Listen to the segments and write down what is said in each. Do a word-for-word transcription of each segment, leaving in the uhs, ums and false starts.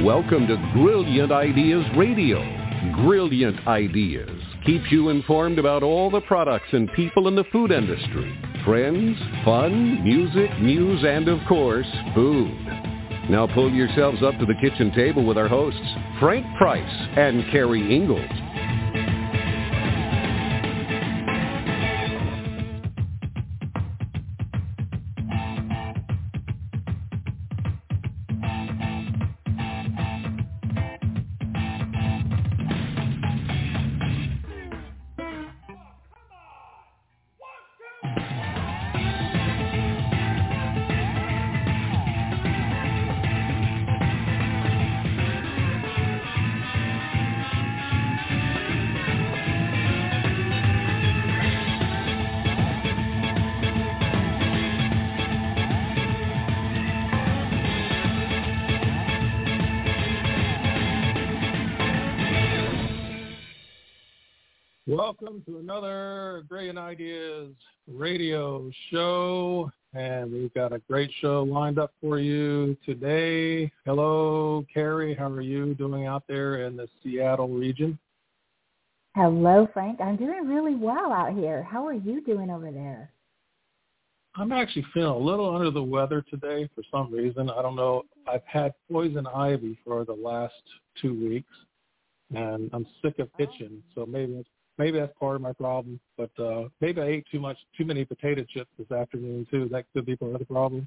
Welcome to Brilliant Ideas Radio. Brilliant Ideas keeps you informed about all the products and people in the food industry. Trends, fun, music, news, and of course, food. Now pull yourselves up to the kitchen table with our hosts, Frank Price and Carrie Ingalls. Welcome to another Brilliant Ideas radio show, and we've got a great show lined up for you today. Hello, Carrie. How are you doing out there in the Seattle region? Hello, Frank. I'm doing really well out here. How are you doing over there? I'm actually feeling a little under the weather today for some reason. I don't know. I've had poison ivy for the last two weeks, and I'm sick of itching, so maybe it's Maybe that's part of my problem, but uh, maybe I ate too much, too many potato chips this afternoon too. That could be part of the problem.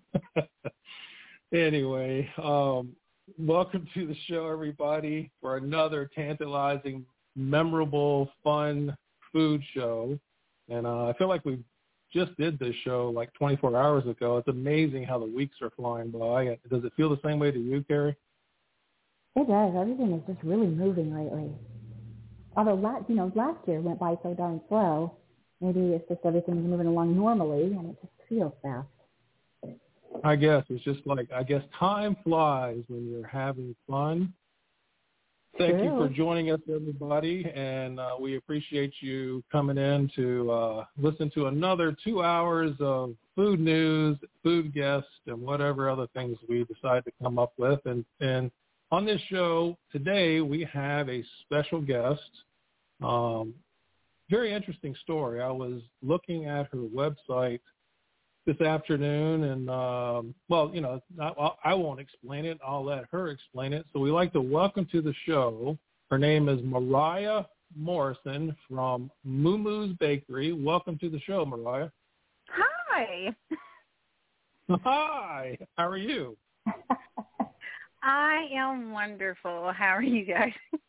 Anyway, um, welcome to the show, everybody, for another tantalizing, memorable, fun food show. And uh, I feel like we just did this show like twenty-four hours ago. It's amazing how the weeks are flying by. Does it feel the same way to you, Carrie? It does. Everything is just really moving lately. Although, last, you know, last year went by so darn slow, maybe it's just everything's moving along normally, and it just feels fast. I guess it's just like, I guess time flies when you're having fun. Thank True. you for joining us, everybody, and uh, we appreciate you coming in to uh, listen to another two hours of food news, food guests, and whatever other things we decide to come up with. And, and on this show today, we have a special guest. Um, very interesting story. I was looking at her website this afternoon, and, um, well, you know, I, I won't explain it. I'll let her explain it. So we'd like to welcome to the show. Her name is Mariah Morrison from Moo Moo's Bakery. Welcome to the show, Mariah. Hi. Hi. How are you? I am wonderful. How are you guys?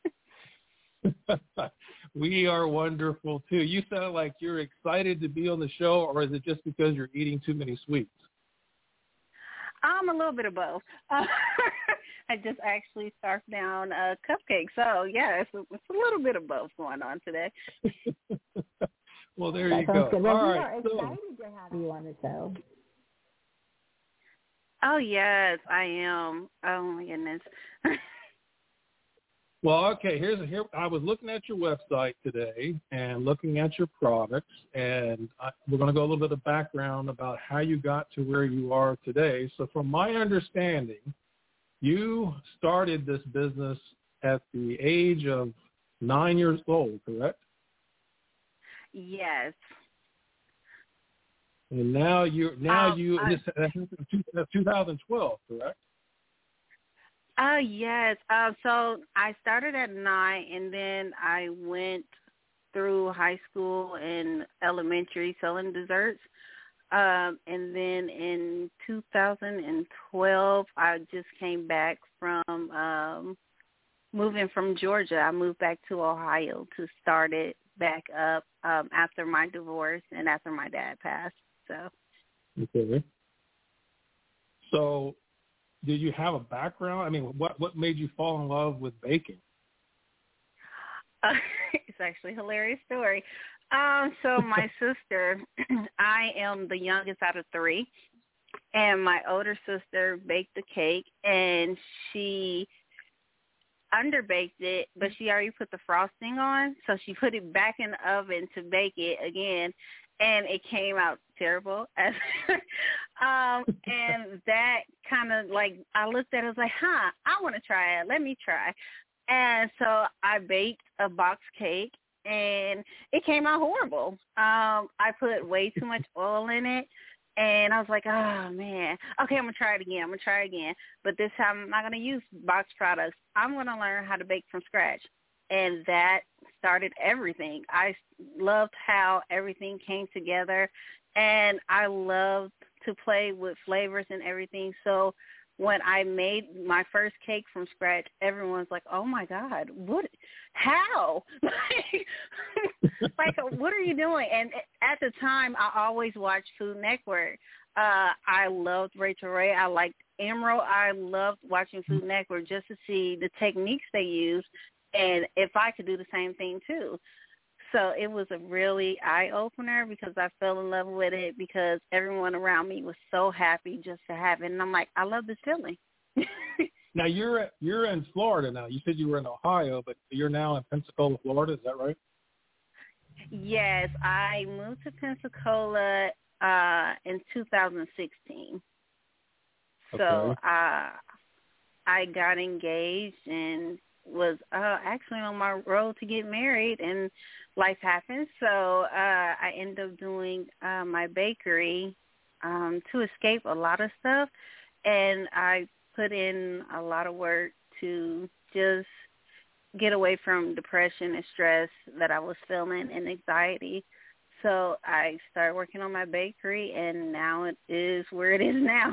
We are wonderful, too. You sound like you're excited to be on the show, or is it just because you're eating too many sweets? I'm a little bit of both. Uh, I just actually scarfed down a cupcake. So, yeah, it's a, it's a little bit of both going on today. Well, there that you sounds go. Good. Well, All we right, are so. excited to have you on the show. Oh, yes, I am. Oh, my goodness. Well, okay, here's a, here. I was looking at your website today and looking at your products, and I, we're going to go a little bit of background about how you got to where you are today. So from my understanding, you started this business at the age of nine years old, correct? Yes. And now you now um, you I, this, that's two thousand twelve, correct? Oh, yes. Uh, so I started at nine, and then I went through high school and elementary selling desserts. Um, and then in two thousand twelve, I just came back from um, moving from Georgia. I moved back to Ohio to start it back up um, after my divorce and after my dad passed. So. Okay. So, did you have a background? I mean, what what made you fall in love with baking? Uh, it's actually a hilarious story. Um, so my sister, I am the youngest out of three, and my older sister baked the cake, and she underbaked it, but she already put the frosting on, so she put it back in the oven to bake it again, and it came out terrible. um, and that kind of like, I looked at it, I was like, huh, I want to try it. Let me try. And so I baked a box cake, and it came out horrible. Um, I put way too much oil in it, and I was like, oh, man. Okay, I'm going to try it again. I'm going to try it again. But this time I'm not going to use box products. I'm going to learn how to bake from scratch. And that started everything. I loved how everything came together, and I loved to play with flavors and everything. So when I made my first cake from scratch, everyone's like, oh, my God, what? How? Like, what are you doing? And at the time, I always watched Food Network. Uh, I loved Rachel Ray. I liked Emerald. I loved watching Food Network just to see the techniques they use and if I could do the same thing, too. So it was a really eye-opener because I fell in love with it because everyone around me was so happy just to have it. And I'm like, I love this feeling. Now, you're you're in Florida now. You said you were in Ohio, but you're now in Pensacola, Florida. Is that right? Yes, I moved to Pensacola uh, in two thousand sixteen. Okay. So uh, I got engaged and was uh, actually on my road to get married, and life happened. So uh, I ended up doing uh, my bakery um, to escape a lot of stuff, and I put in a lot of work to just get away from depression and stress that I was feeling and anxiety. So I started working on my bakery, and now it is where it is now.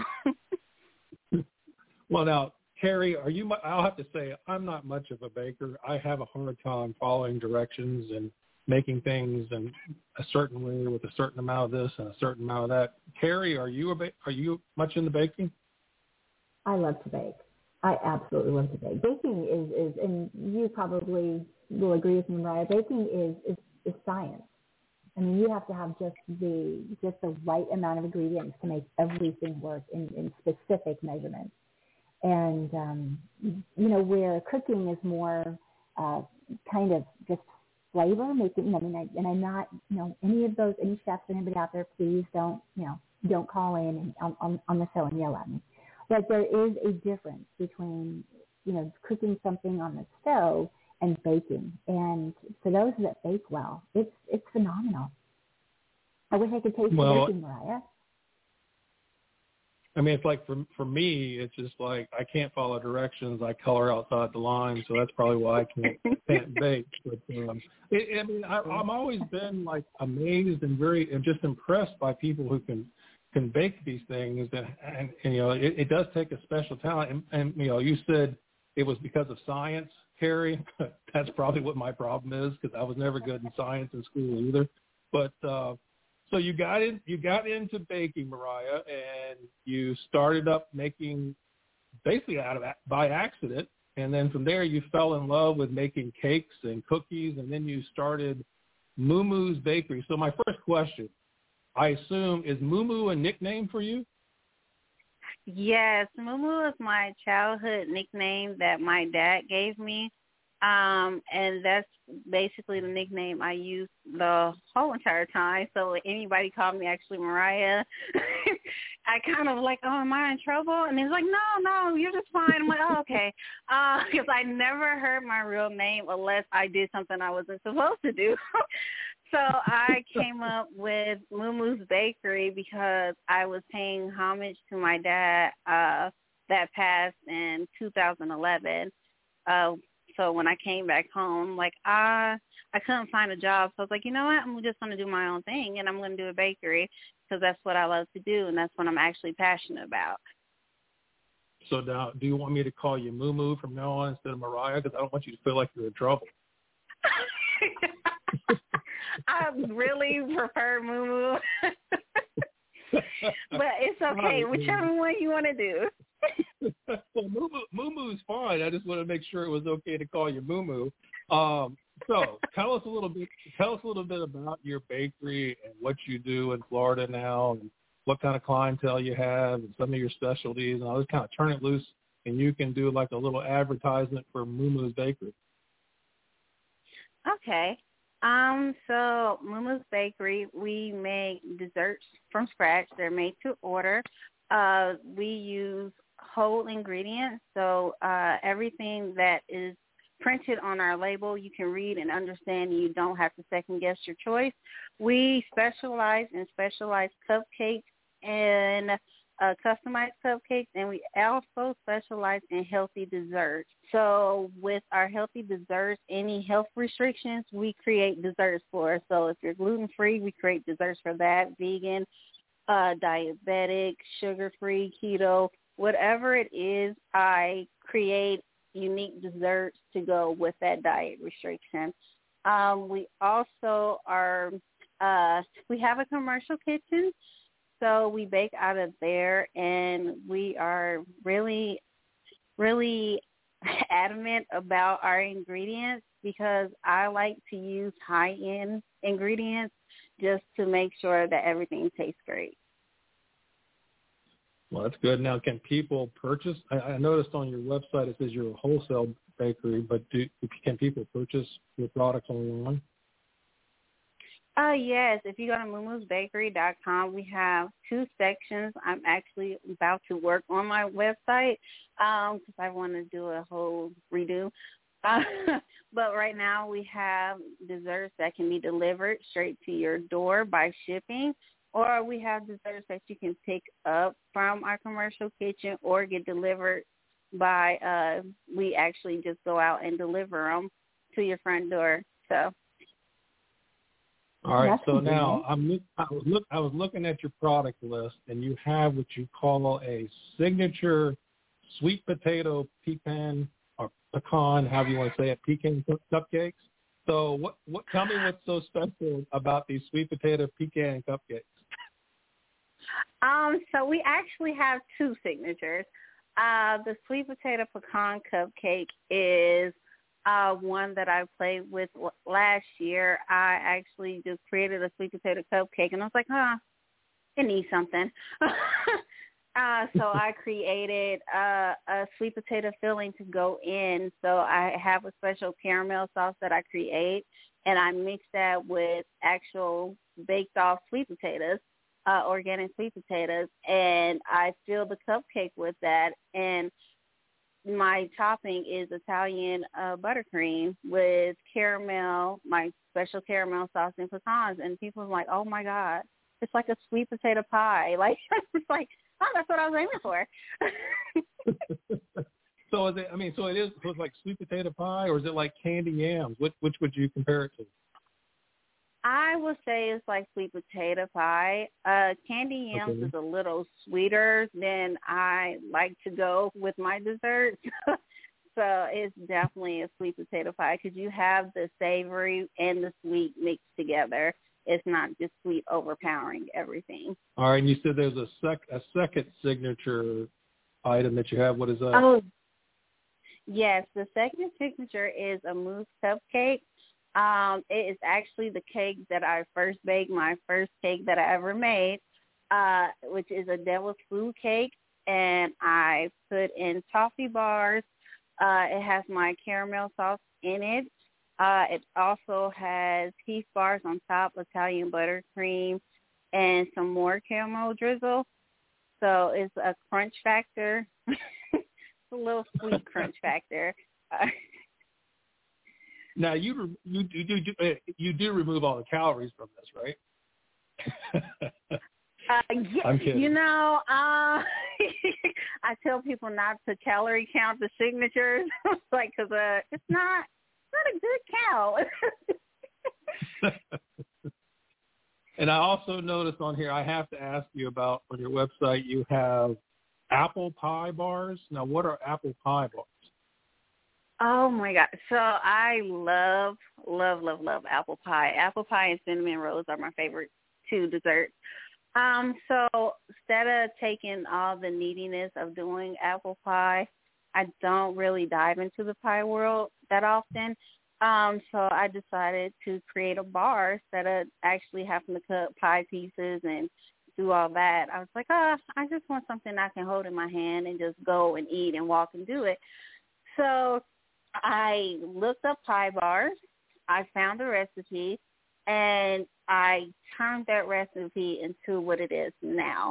Well, now, Carrie, are you? I'll have to say, I'm not much of a baker. I have a hard time following directions and making things in a certain way with a certain amount of this and a certain amount of that. Carrie, are you a ba- are you much into baking? I love to bake. I absolutely love to bake. Baking is, is and you probably will agree with me, Mariah, baking is, is, is science. I mean, you have to have just the just the right amount of ingredients to make everything work in, in specific measurements. And, um, you know, where cooking is more uh, kind of just flavor, making, I mean, I, and I'm not, you know, any of those, any chefs, anybody out there, please don't, you know, don't call in and on, on, on the show and yell at me. But there is a difference between, you know, cooking something on the stove and baking. And for those that bake well, it's it's phenomenal. I wish I could taste well, your baking, Mariah. I mean, it's like for for me, it's just like I can't follow directions. I color outside the line, so that's probably why I can't can't bake. But um, it, I mean, I, I'm always been like amazed and very and just impressed by people who can can bake these things, and, and, and you know, it, it does take a special talent. And, and you know, you said it was because of science, Carrie. That's probably what my problem is because I was never good in science in school either. But uh, so you got in, you got into baking, Mariah, and you started up making basically out of by accident, and then from there you fell in love with making cakes and cookies, and then you started Moo Moo's Bakery. So my first question, I assume, is Moo Moo a nickname for you? Yes, Moo Moo is my childhood nickname that my dad gave me. Um, and that's basically the nickname I used the whole entire time. So anybody called me actually Mariah, I kind of like, oh, am I in trouble? And he's like, no, no, you're just fine. I'm like, oh, okay. Because uh, I never heard my real name unless I did something I wasn't supposed to do. So I came up with Moo Moo's Bakery because I was paying homage to my dad uh, that passed in two thousand eleven. Uh, so when I came back home, like, I, I couldn't find a job. So I was like, you know what, I'm just going to do my own thing, and I'm going to do a bakery because that's what I love to do, and that's what I'm actually passionate about. So now, do you want me to call you Moo Moo from now on instead of Mariah? Because I don't want you to feel like you're in trouble. I really prefer Moo Moo. But it's okay, whichever one you want to do. Well, Moo Moo, Moo Moo's fine. I just want to make sure it was okay to call you Moo Moo. Um, so tell us a little bit. Tell us a little bit about your bakery and what you do in Florida now, and what kind of clientele you have, and some of your specialties, and I'll just kind of turn it loose, and you can do like a little advertisement for Moo Moo's Bakery. Okay. Um, so Moo Moo's Bakery, we make desserts from scratch. They're made to order. Uh, we use whole ingredients. So uh, everything that is printed on our label, you can read and understand, and you don't have to second guess your choice. We specialize in specialized cupcakes and uh, customized cupcakes, and we also specialize in healthy desserts. So with our healthy desserts, any health restrictions, we create desserts for. So if you're gluten-free, we create desserts for that, vegan, uh, diabetic, sugar-free, keto, whatever it is, I create unique desserts to go with that diet restriction. Um, we also are, uh, we have a commercial kitchen, so we bake out of there, and we are really, really adamant about our ingredients because I like to use high-end ingredients just to make sure that everything tastes great. Well, that's good. Now, can people purchase? I, I noticed on your website it says you're a wholesale bakery, but do, can people purchase your products online? Uh, yes. If you go to moo moos bakery dot com, we have two sections. I'm actually about to work on my website because um, I want to do a whole redo. Uh, but right now we have desserts that can be delivered straight to your door by shipping, or we have desserts that you can pick up from our commercial kitchen or get delivered by, uh, we actually just go out and deliver them to your front door. So. All right. That's so convenient. Now I'm I was look I was looking at your product list, and you have what you call a signature sweet potato pecan or pecan, however you want to say it, pecan cupcakes. So what what tell me what's so special about these sweet potato pecan cupcakes? Um, so we actually have two signatures. Uh, the sweet potato pecan cupcake is uh, one that I played with last year. I actually just created a sweet potato cupcake, and I was like, huh, it needs something. uh, so I created uh, a sweet potato filling to go in. So I have a special caramel sauce that I create, and I mix that with actual baked off sweet potatoes. Uh, organic sweet potatoes, and I fill the cupcake with that, and my topping is Italian uh, buttercream with caramel, my special caramel sauce and pecans, and people are like, oh my God, it's like a sweet potato pie. Like, it's like, oh, that's what I was aiming for. So is it, I mean, so it is, so it's like sweet potato pie, or is it like candy yams? Which, which would you compare it to? I would say it's like sweet potato pie. Uh, candy yams okay. is a little sweeter than I like to go with my desserts. So it's definitely a sweet potato pie because you have the savory and the sweet mixed together. It's not just sweet overpowering everything. All right, and you said there's a sec a second signature item that you have. What is that? Oh, yes. The second signature is a mousse cupcake. Um, it is actually the cake that I first baked, my first cake that I ever made, uh, which is a devil's food cake, and I put in toffee bars. Uh, it has my caramel sauce in it. Uh, it also has Heath bars on top, Italian buttercream, and some more caramel drizzle. So it's a crunch factor. It's a little sweet crunch factor. Uh, Now you you you do you do remove all the calories from this, right? uh, yeah, I'm kidding. You know, uh, I tell people not to calorie count the signatures, like because uh, it's not not a good cow. And I also noticed on here, I have to ask you about on your website you have apple pie bars. Now, what are apple pie bars? Oh, my God. So I love, love, love, love apple pie. Apple pie and cinnamon rolls are my favorite two desserts. Um, so instead of taking all the neediness of doing apple pie, I don't really dive into the pie world that often. Um, so I decided to create a bar instead of actually having to cut pie pieces and do all that. I was like, oh, I just want something I can hold in my hand and just go and eat and walk and do it. So I looked up pie bars, I found a recipe, and I turned that recipe into what it is now.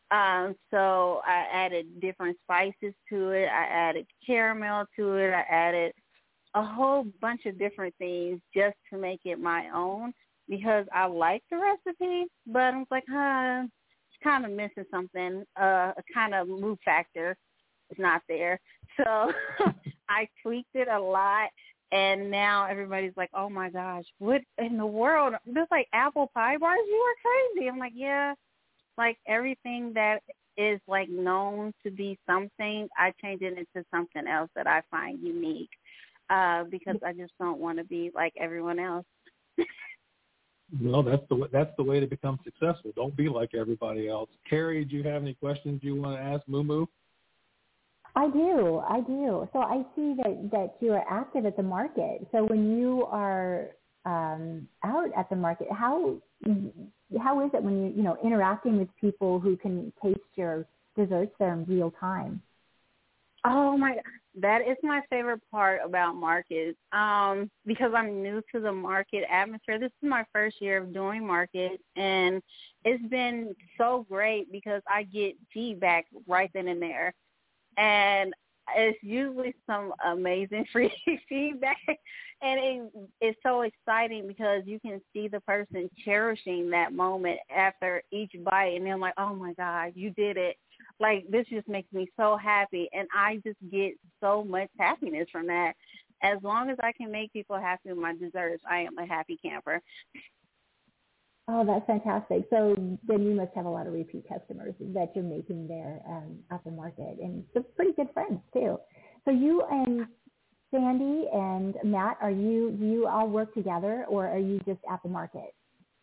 Um, so I added different spices to it. I added caramel to it. I added a whole bunch of different things just to make it my own because I like the recipe, but I was like, huh, it's kind of missing something. Uh, a kind of move factor is not there. So I tweaked it a lot, and now everybody's like, oh, my gosh, what in the world? Just like apple pie bars? You are crazy. I'm like, yeah. Like everything that is like known to be something, I change it into something else that I find unique uh, because I just don't want to be like everyone else. Well, that's the way, that's the way to become successful. Don't be like everybody else. Carrie, do you have any questions you want to ask Moo Moo? I do, I do. So I see that, that you are active at the market. So when you are um, out at the market, how how is it when you you know interacting with people who can taste your desserts there in real time? Oh my, that is my favorite part about markets um, because I'm new to the market atmosphere. This is my first year of doing market, and it's been so great because I get feedback right then and there. And it's usually some amazing free feedback. And it, it's so exciting because you can see the person cherishing that moment after each bite. And they're like, oh, my God, you did it. Like, this just makes me so happy. And I just get so much happiness from that. As long as I can make people happy with my desserts, I am a happy camper. Oh, that's fantastic. So then you must have a lot of repeat customers that you're making there um, at the market, and some pretty good friends too. So you and Sandy and Matt, are you do you all work together, or are you just at the market?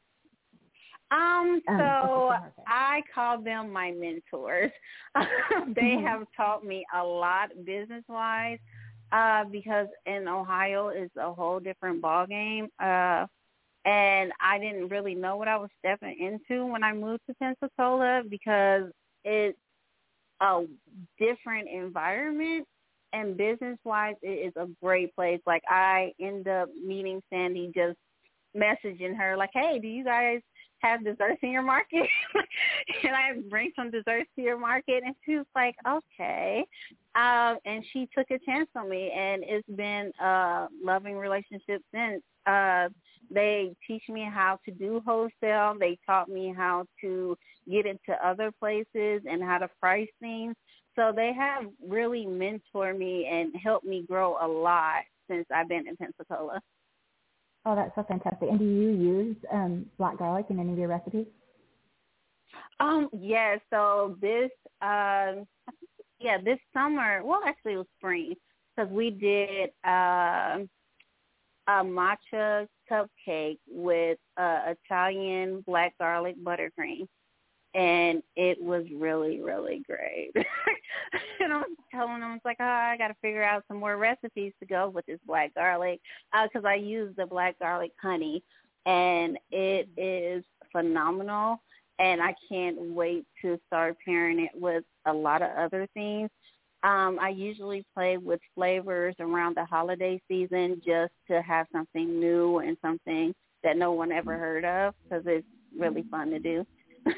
Um, Um, so market. I call them my mentors. They mm-hmm. have taught me a lot business-wise uh, because in Ohio it's a whole different ballgame. Uh, And I didn't really know what I was stepping into when I moved to Pensacola because it's a different environment, and business-wise, it is a great place. Like, I end up meeting Sandy, just messaging her, like, hey, do you guys have desserts in your market? Can I bring some desserts to your market? And she was like, okay. Um, and she took a chance on me, and it's been a loving relationship since. Uh, they teach me how to do wholesale. They taught me how to get into other places and how to price things. So they have really mentored me and helped me grow a lot since I've been in Pensacola. Oh, that's so fantastic. And do you use um, black garlic in any of your recipes? Um, yeah, so this, um, yeah, this summer, well, actually it was spring, because we did uh, a matcha cupcake with uh, Italian black garlic buttercream. And it was really, really great. And I was telling them, I was like, oh, I got to figure out some more recipes to go with this black garlic because uh, I use the black garlic honey, and it is phenomenal. And I can't wait to start pairing it with a lot of other things. Um, I usually play with flavors around the holiday season just to have something new and something that no one ever heard of because it's really fun to do.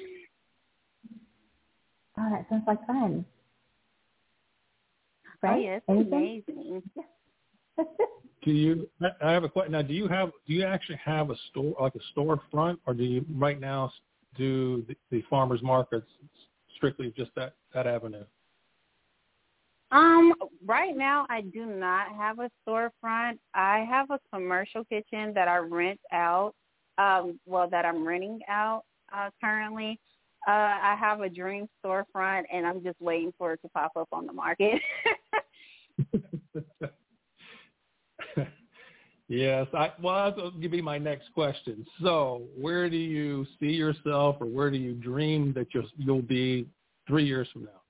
Oh, that sounds like fun. Right? Oh, yes, Anything? Amazing. Do you? I have a question. Now, do you have? Do you actually have a store, like a storefront, or do you right now do the, the farmers markets strictly just that that avenue? Um, right now, I do not have a storefront. I have a commercial kitchen that I rent out. Um, well, that I'm renting out uh, currently. Uh, I have a dream storefront, and I'm just waiting for it to pop up on the market. Yes. I, well, that's going to be my next question. So where do you see yourself, or where do you dream that you'll, you'll be three years from now?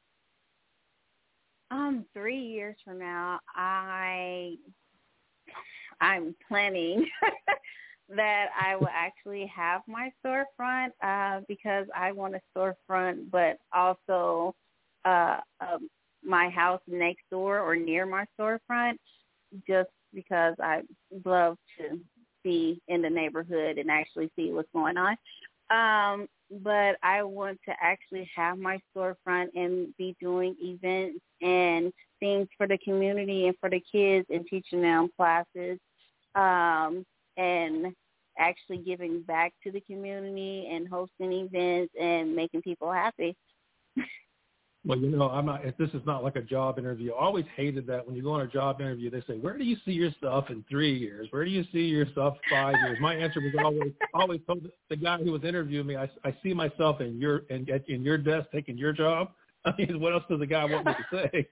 Um, three years from now, I, I'm planning that I will actually have my storefront uh, because I want a storefront, but also uh, um, my house next door or near my storefront, just because I love to be in the neighborhood and actually see what's going on. Um, but I want to actually have my storefront and be doing events and things for the community and for the kids and teaching them classes um, and actually giving back to the community and hosting events and making people happy. Well, you know, I'm not. If this is not like a job interview, I always hated that when you go on a job interview, they say, "Where do you see yourself in three years? Where do you see yourself five years?" My answer was always, always told the guy who was interviewing me, "I, I see myself in your in, in your desk taking your job." I mean, what else does the guy want me to say?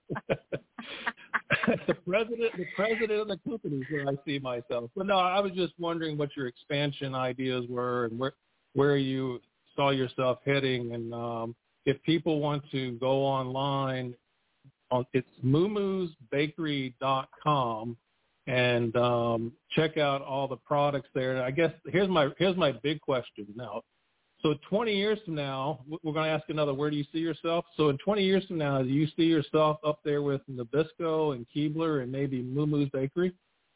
the president, the president of the company is where I see myself. But no, I was just wondering what your expansion ideas were and where where you saw yourself heading. And um, if people want to go online, on, it's moo moos bakery dot com and um, check out all the products there. And I guess here's my here's my big question now. So twenty years from now, we're going to ask another, where do you see yourself? So in twenty years from now, do you see yourself up there with Nabisco and Keebler and maybe Moo Moo's Bakery?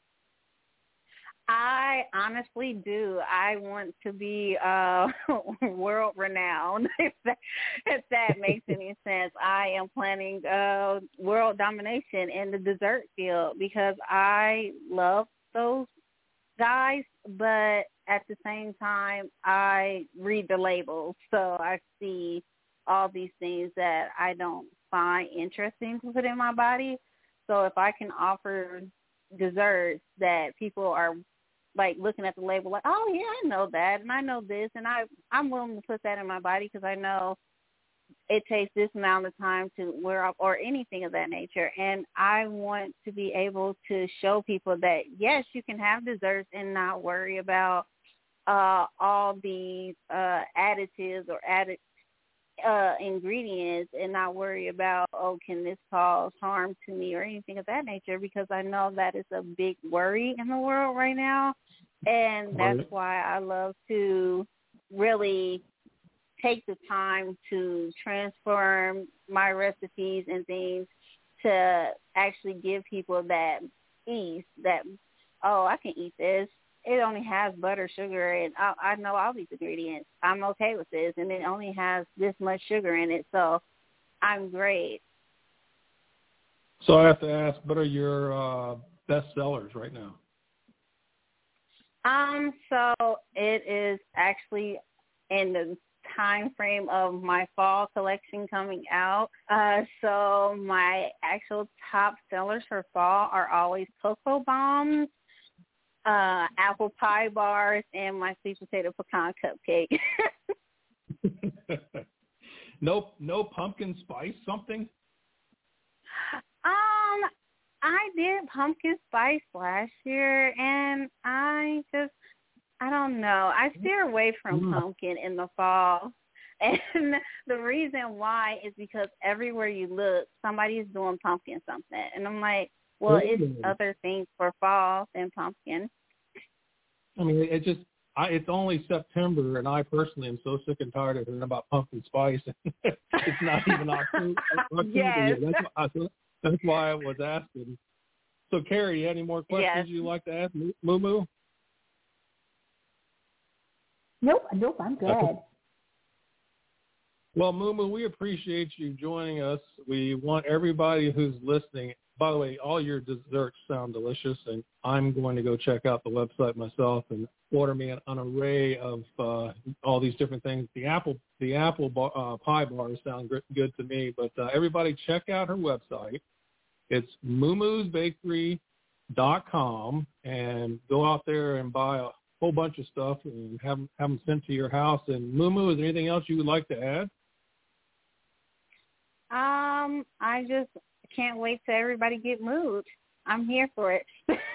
I honestly do. I want to be uh, world renowned, if that, if that makes any sense. I am planning uh, world domination in the dessert field because I love those guys, but at the same time, I read the labels, so I see all these things that I don't find interesting to put in my body. So if I can offer desserts that people are like looking at the label like, oh yeah, I know that, and I know this, and I I'm willing to put that in my body because I know it takes this amount of time to wear up or anything of that nature. And I want to be able to show people that, yes, you can have desserts and not worry about uh, all these uh, additives or added uh, ingredients and not worry about, oh, can this cause harm to me or anything of that nature, because I know that is a big worry in the world right now. And that's why I love to really take the time to transform my recipes and things to actually give people that ease that, oh, I can eat this. It only has butter, sugar, and I, I know all these ingredients. I'm okay with this, and it only has this much sugar in it, so I'm great. So I have to ask, what are your uh, best sellers right now? Um, so it is actually in the time frame of my fall collection coming out. Uh, so my actual top sellers for fall are always cocoa bombs, uh, apple pie bars, and my sweet potato pecan cupcake. no, no pumpkin spice something? Um, I did pumpkin spice last year, and I just, I don't know. I steer away from mm. pumpkin in the fall. And the reason why is because everywhere you look, somebody's doing pumpkin something. And I'm like, well, mm. it's other things for fall than pumpkin. I mean, it just, I, it's only September, and I personally am so sick and tired of hearing about pumpkin spice. It's not even October. October yes. yet. That's, why I, that's why I was asking. So, Carrie, you have any more questions yes. you'd like to ask Moo Moo? Nope, nope, I'm good. Okay. Well, Moo Moo, we appreciate you joining us. We want everybody who's listening. By the way, all your desserts sound delicious, and I'm going to go check out the website myself and order me an, an array of uh, all these different things. The apple, the apple bar, uh, pie bars sound good to me. But uh, everybody, check out her website. It's moo moos bakery dot com, and go out there and buy a whole bunch of stuff and have, have them sent to your house. And Moo Moo, is there anything else you would like to add? Um, I just can't wait till everybody get moved. I'm here for it.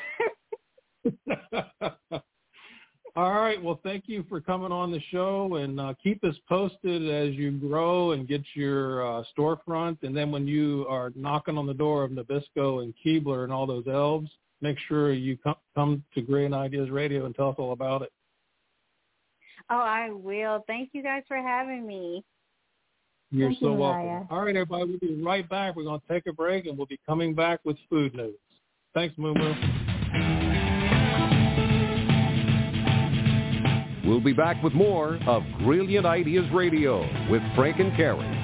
All right. Well, thank you for coming on the show, and uh, keep us posted as you grow and get your uh, storefront. And then when you are knocking on the door of Nabisco and Keebler and all those elves, make sure you come, come to Brilliant Ideas Radio and tell us all about it. Oh, I will. Thank you guys for having me. You're Thank so you, welcome. Mariah. All right, everybody, we'll be right back. We're going to take a break, and we'll be coming back with food news. Thanks, Moo Moo. We'll be back with more of Brilliant Ideas Radio with Frank and Carrie.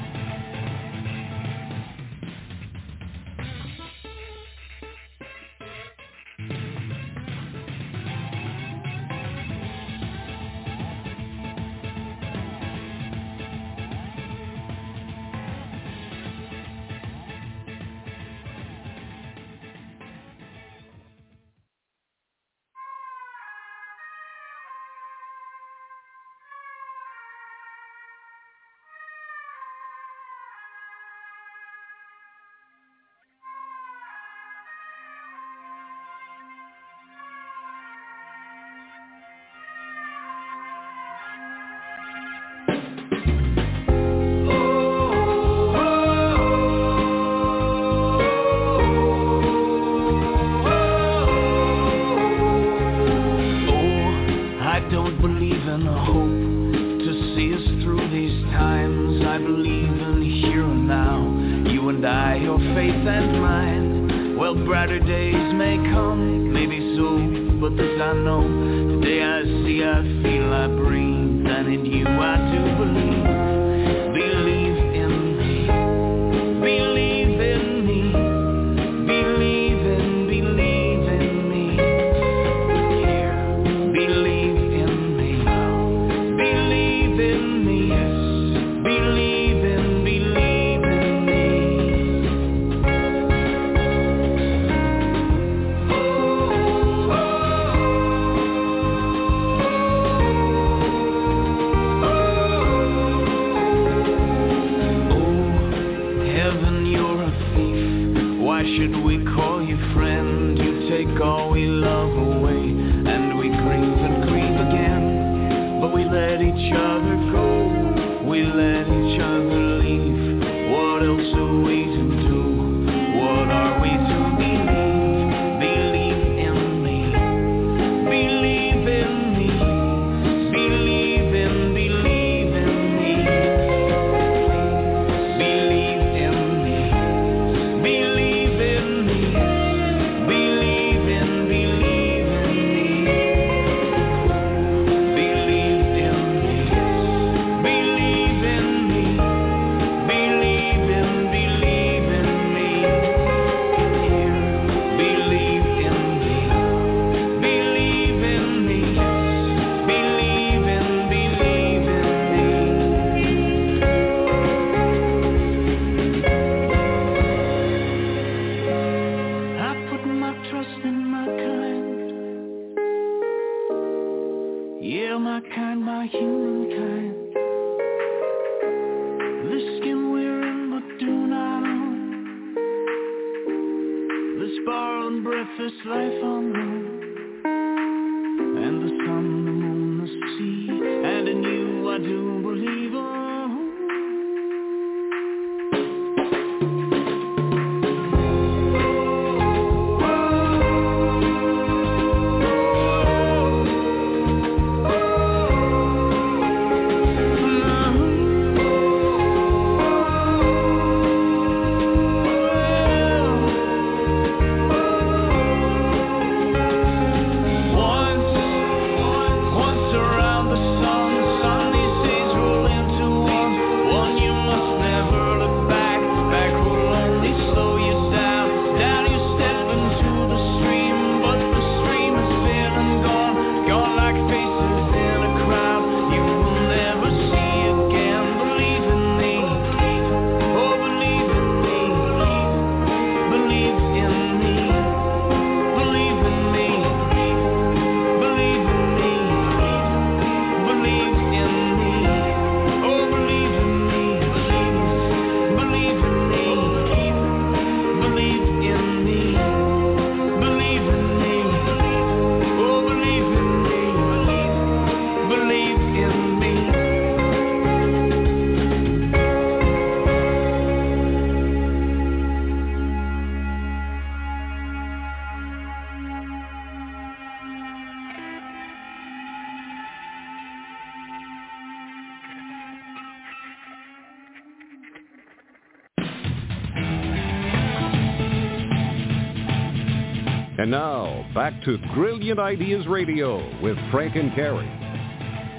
And now, back to Brilliant Ideas Radio with Frank and Carrie.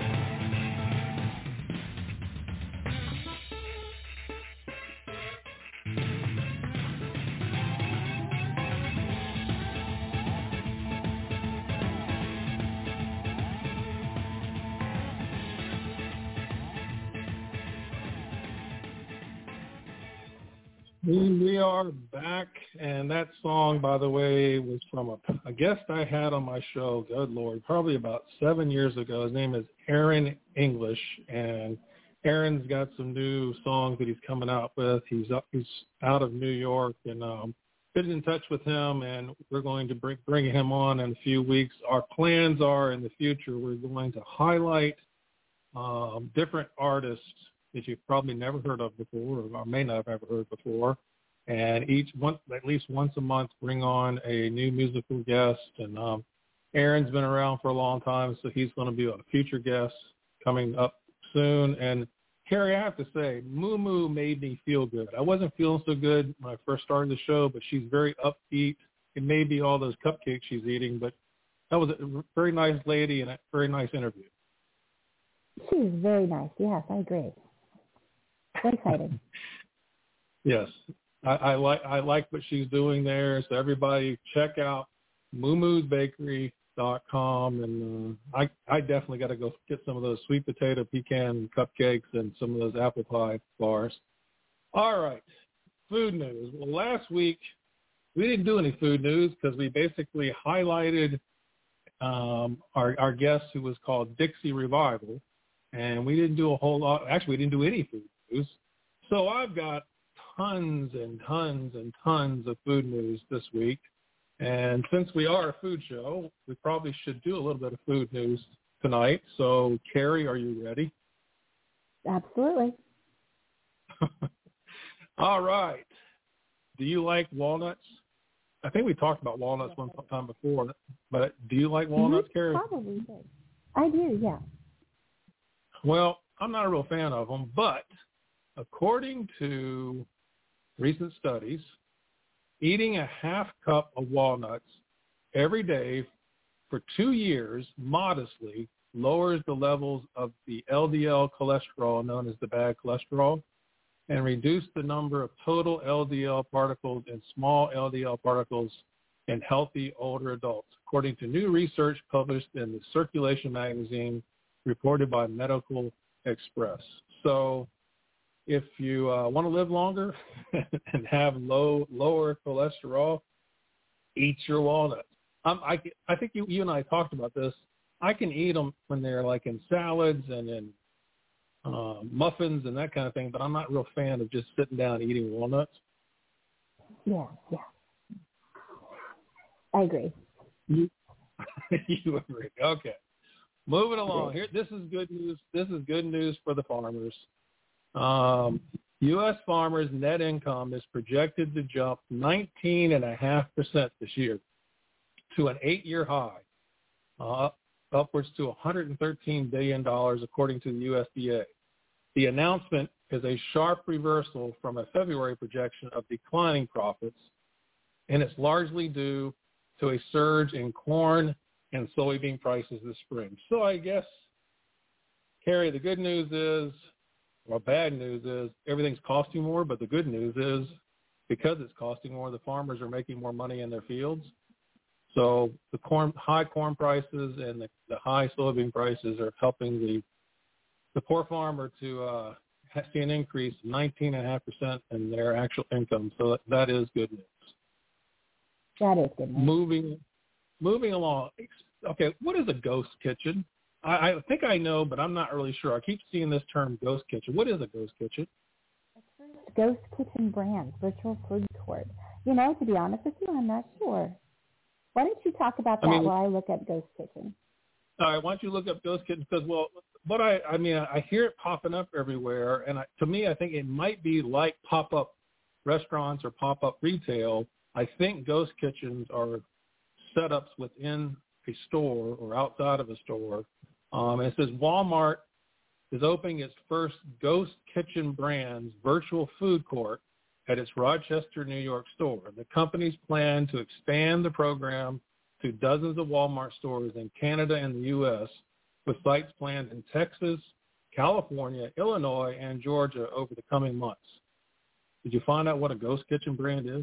We, we are back, and that song, by the way, was from a, a guest I had on my show, good Lord, probably about seven years ago. His name is Aaron English, and Aaron's got some new songs that he's coming out with. He's up, he's out of New York, and um, been in touch with him, and we're going to bring, bring him on in a few weeks. Our plans are in the future we're going to highlight um, different artists that you've probably never heard of before or may not have ever heard before. And each one, at least once a month, bring on a new musical guest. And um, Aaron's been around for a long time, so he's going to be a future guest coming up soon. And Carrie, I have to say, Moo Moo made me feel good. I wasn't feeling so good when I first started the show, but she's very upbeat. It may be all those cupcakes she's eating, but that was a very nice lady and a very nice interview. She's very nice. Yes, I agree. So excited. Yes, I, I like I like what she's doing there. So everybody check out moo moos bakery dot com, and uh, I I definitely got to go get some of those sweet potato pecan cupcakes and some of those apple pie bars. All right, food news. Well, last week we didn't do any food news because we basically highlighted um, our our guest who was called Dixie Revival, and we didn't do a whole lot. Actually, we didn't do any food news. So I've got tons and tons and tons of food news this week. And since we are a food show, we probably should do a little bit of food news tonight. So, Carrie, are you ready? Absolutely. All right. Do you like walnuts? I think we talked about walnuts one time before, but do you like walnuts, Mm-hmm. Carrie? Probably do. I do, yeah. Well, I'm not a real fan of them, but according to recent studies, eating a half cup of walnuts every day for two years modestly lowers the levels of the L D L cholesterol, known as the bad cholesterol, and reduce the number of total L D L particles and small L D L particles in healthy older adults, according to new research published in the Circulation magazine, reported by Medical Express. So if you uh, want to live longer and have low, lower cholesterol, eat your walnuts. Um, I, I think you, you and I talked about this. I can eat them when they're like in salads and in uh, muffins and that kind of thing, but I'm not a real fan of just sitting down and eating walnuts. Yeah, yeah. I agree. You, you agree. Okay. Moving along. Here, this is good news. This is good news for the farmers. Um, U S farmers' net income is projected to jump nineteen point five percent this year to an eight-year high, uh, upwards to one hundred thirteen billion dollars, according to the U S D A. The announcement is a sharp reversal from a February projection of declining profits, and it's largely due to a surge in corn and soybean prices this spring. So I guess, Carrie, the good news is, well, bad news is everything's costing more, but the good news is because it's costing more, the farmers are making more money in their fields. So the corn, high corn prices and the, the high soybean prices are helping the the poor farmer to uh, see an increase of nineteen point five percent in their actual income. So that, that is good news. That is good news. Moving, moving along. Okay, what is a ghost kitchen? I, I think I know, but I'm not really sure. I keep seeing this term ghost kitchen. What is a ghost kitchen? Ghost Kitchen Brands, virtual food court. You know, to be honest with you, I'm not sure. Why don't you talk about that I mean, while I look at Ghost Kitchen? All right, why don't you look up Ghost Kitchen? Because, well, what I, I mean, I hear it popping up everywhere, and I, to me, I think it might be like pop-up restaurants or pop-up retail. I think ghost kitchens are setups within a store or outside of a store. Um, and it says Walmart is opening its first Ghost Kitchen Brands virtual food court at its Rochester, New York store. The company's plan to expand the program to dozens of Walmart stores in Canada and the U S, with sites planned in Texas, California, Illinois, and Georgia over the coming months. Did you find out what a Ghost Kitchen brand is?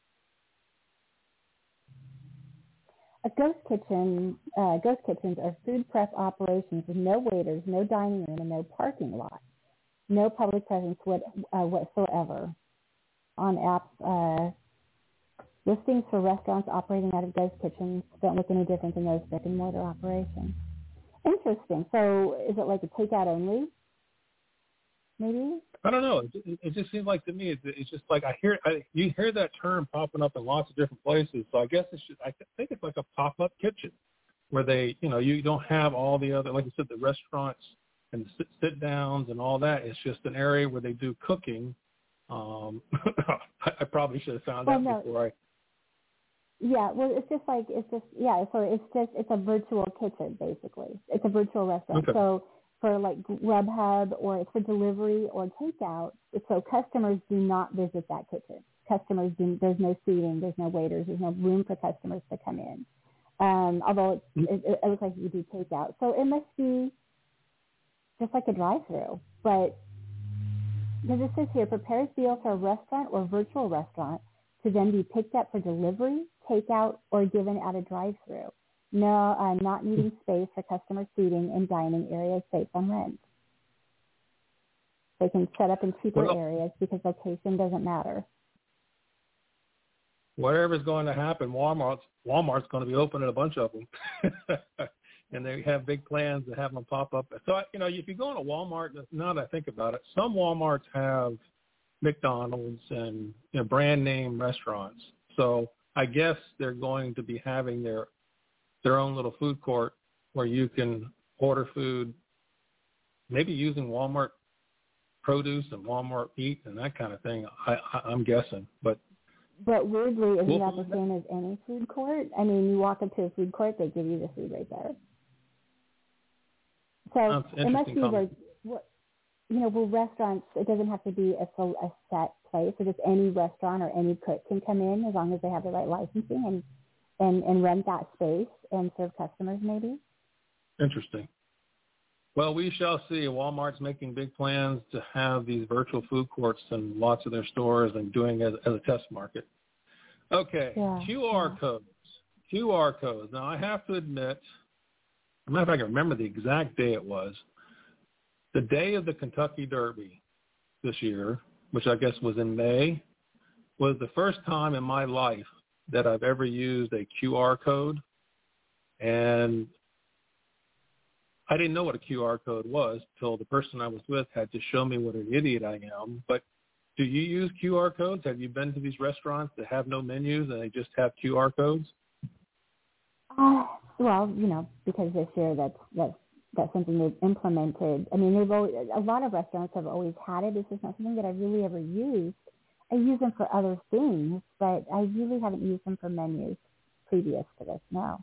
A ghost kitchen, uh, ghost kitchens are food prep operations with no waiters, no dining room, and no parking lot, no public presence what, uh, whatsoever. on apps, uh, listings for restaurants operating out of ghost kitchens don't look any different than those brick-and-mortar operations. Interesting. So is it like a takeout only? Maybe? I don't know. It, it just seems like to me, it's, it's just like I hear, I, you hear that term popping up in lots of different places. So I guess it's just, I think it's like a pop-up kitchen where they, you know, you don't have all the other, like I said, the restaurants and the sit, sit downs and all that. It's just an area where they do cooking. Um, I, I probably should have found well, out no. before I. Yeah, well, it's just like, it's just, yeah, so it's just, it's a virtual kitchen, basically. It's a virtual restaurant. Okay. So for like Grubhub or it's for delivery or takeout, so customers do not visit that kitchen. Customers do, there's no seating, there's no waiters, there's no room for customers to come in. Um, although it, it, it looks like you do takeout. So it must be just like a drive-through. But because it says here, prepares meals for a restaurant or virtual restaurant to then be picked up for delivery, takeout, or given at a drive-through. No, uh, not needing space for customer seating and dining areas based on rent. They can set up in cheaper well, areas because location doesn't matter. Whatever's going to happen, Walmart's Walmart's going to be opening a bunch of them, and they have big plans to have them pop up. So you know, if you go to Walmart, now that I think about it, some Walmarts have McDonald's and you know, brand name restaurants. So I guess they're going to be having their their own little food court where you can order food, maybe using Walmart produce and Walmart meat and that kind of thing. I, I, I'm guessing, but but weirdly, isn't we'll, that the same as any food court? I mean, you walk into a food court, they give you the food right there. So it must be like, what, you know, well, restaurants, it doesn't have to be a, full, a set place. So just any restaurant or any cook can come in as long as they have the right licensing and, and, and rent that space and serve customers maybe. Interesting. Well, we shall see. Walmart's making big plans to have these virtual food courts in lots of their stores and doing it as, as a test market. Okay, yeah, Q R yeah. codes. Q R codes. Now, I have to admit, I don't know if I can remember the exact day it was. The day of the Kentucky Derby this year, which I guess was in May, was the first time in my life that I've ever used a Q R code. And I didn't know what a Q R code was till the person I was with had to show me what an idiot I am. But do you use Q R codes? Have you been to these restaurants that have no menus and they just have Q R codes? Uh, well, you know, because this year that's, that's, that's something they've implemented. I mean, they've always, a lot of restaurants have always had it. This is not something that I've really ever used. I use them for other things, but I really haven't used them for menus previous to this, no.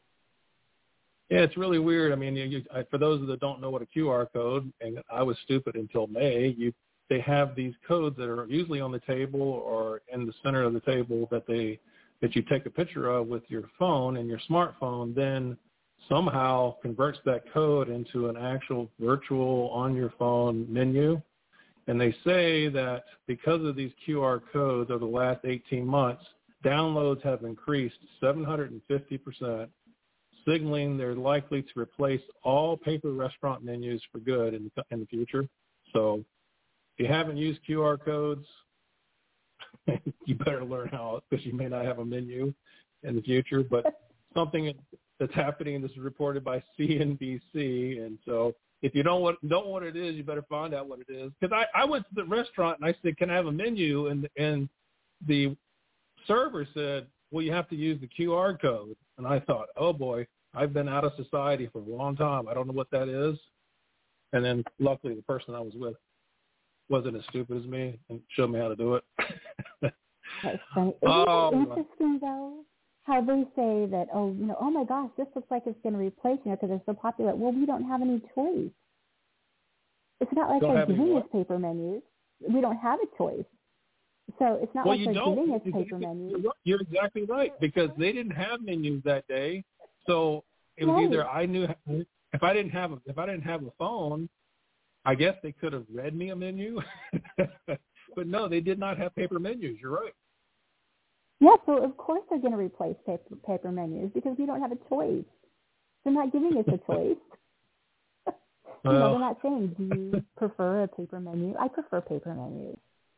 Yeah, it's really weird. I mean, you, you, I, for those that don't know what a Q R code, and I was stupid until May, you they have these codes that are usually on the table or in the center of the table that they that you take a picture of with your phone, and your smartphone then somehow converts that code into an actual virtual on your phone menu. And they say that because of these Q R codes over the last eighteen months, downloads have increased seven hundred fifty percent. Signaling they're likely to replace all paper restaurant menus for good in the, in the future. So if you haven't used Q R codes, you better learn how, because you may not have a menu in the future. But something that's happening, and this is reported by C N B C. And so if you don't want, don't know what it is, you better find out what it is. Because I, I went to the restaurant and I said, can I have a menu? And, and the server said, well, you have to use the Q R code. And I thought, oh, boy, I've been out of society for a long time. I don't know what that is. And then luckily the person I was with wasn't as stupid as me and showed me how to do it. That's funny. Isn't oh, it interesting, though, how they say that, oh, you know, oh, my gosh, this looks like it's going to replace, you know, because they're so popular. Well, we don't have any choice. It's not like they're giving us paper menus. We don't have a choice. So it's not well, like they're don't. giving us You're paper exactly, menus. You're exactly right, because they didn't have menus that day. So it was right. either I knew if I didn't have a, if I didn't have a phone, I guess they could have read me a menu. But no, they did not have paper menus. You're right. Yeah, so of course they're going to replace paper, paper menus because we don't have a choice. They're not giving us a choice. you well, know, they're not saying, do you prefer a paper menu? I prefer paper menus.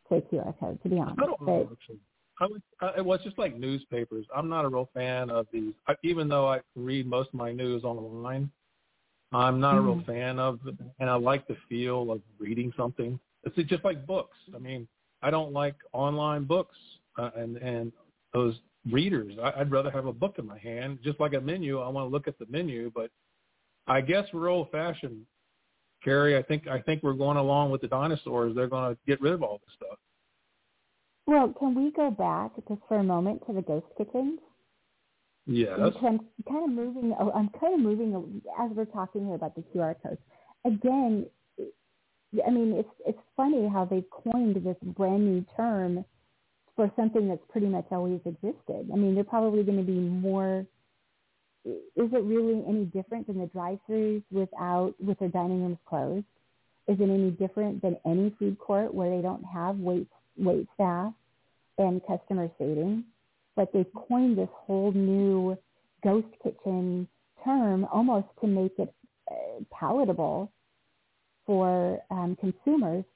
to a Q R code, to be honest. I don't but, know, actually. I was, I, it was just like newspapers. I'm not a real fan of these. I, even though I read most of my news online, I'm not mm-hmm. a real fan of it, and I like the feel of reading something. It's just like books. I mean, I don't like online books uh, and, and those readers. I, I'd rather have a book in my hand. Just like a menu, I want to look at the menu, but I guess we're old-fashioned, Carrie. I think I think we're going along with the dinosaurs. They're going to get rid of all this stuff. Well, can we go back just for a moment to the ghost kitchens? Yes. Because I'm kind of moving. I'm kind of moving as we're talking here about the Q R codes. Again, I mean, it's it's funny how they've coined this brand new term for something that's pretty much always existed. I mean, they're probably going to be more. Is it really any different than the drive-thrus without with their dining rooms closed? Is it any different than any food court where they don't have wait wait staff and customer seating? But they've coined this whole new ghost kitchen term almost to make it uh, palatable for um, consumers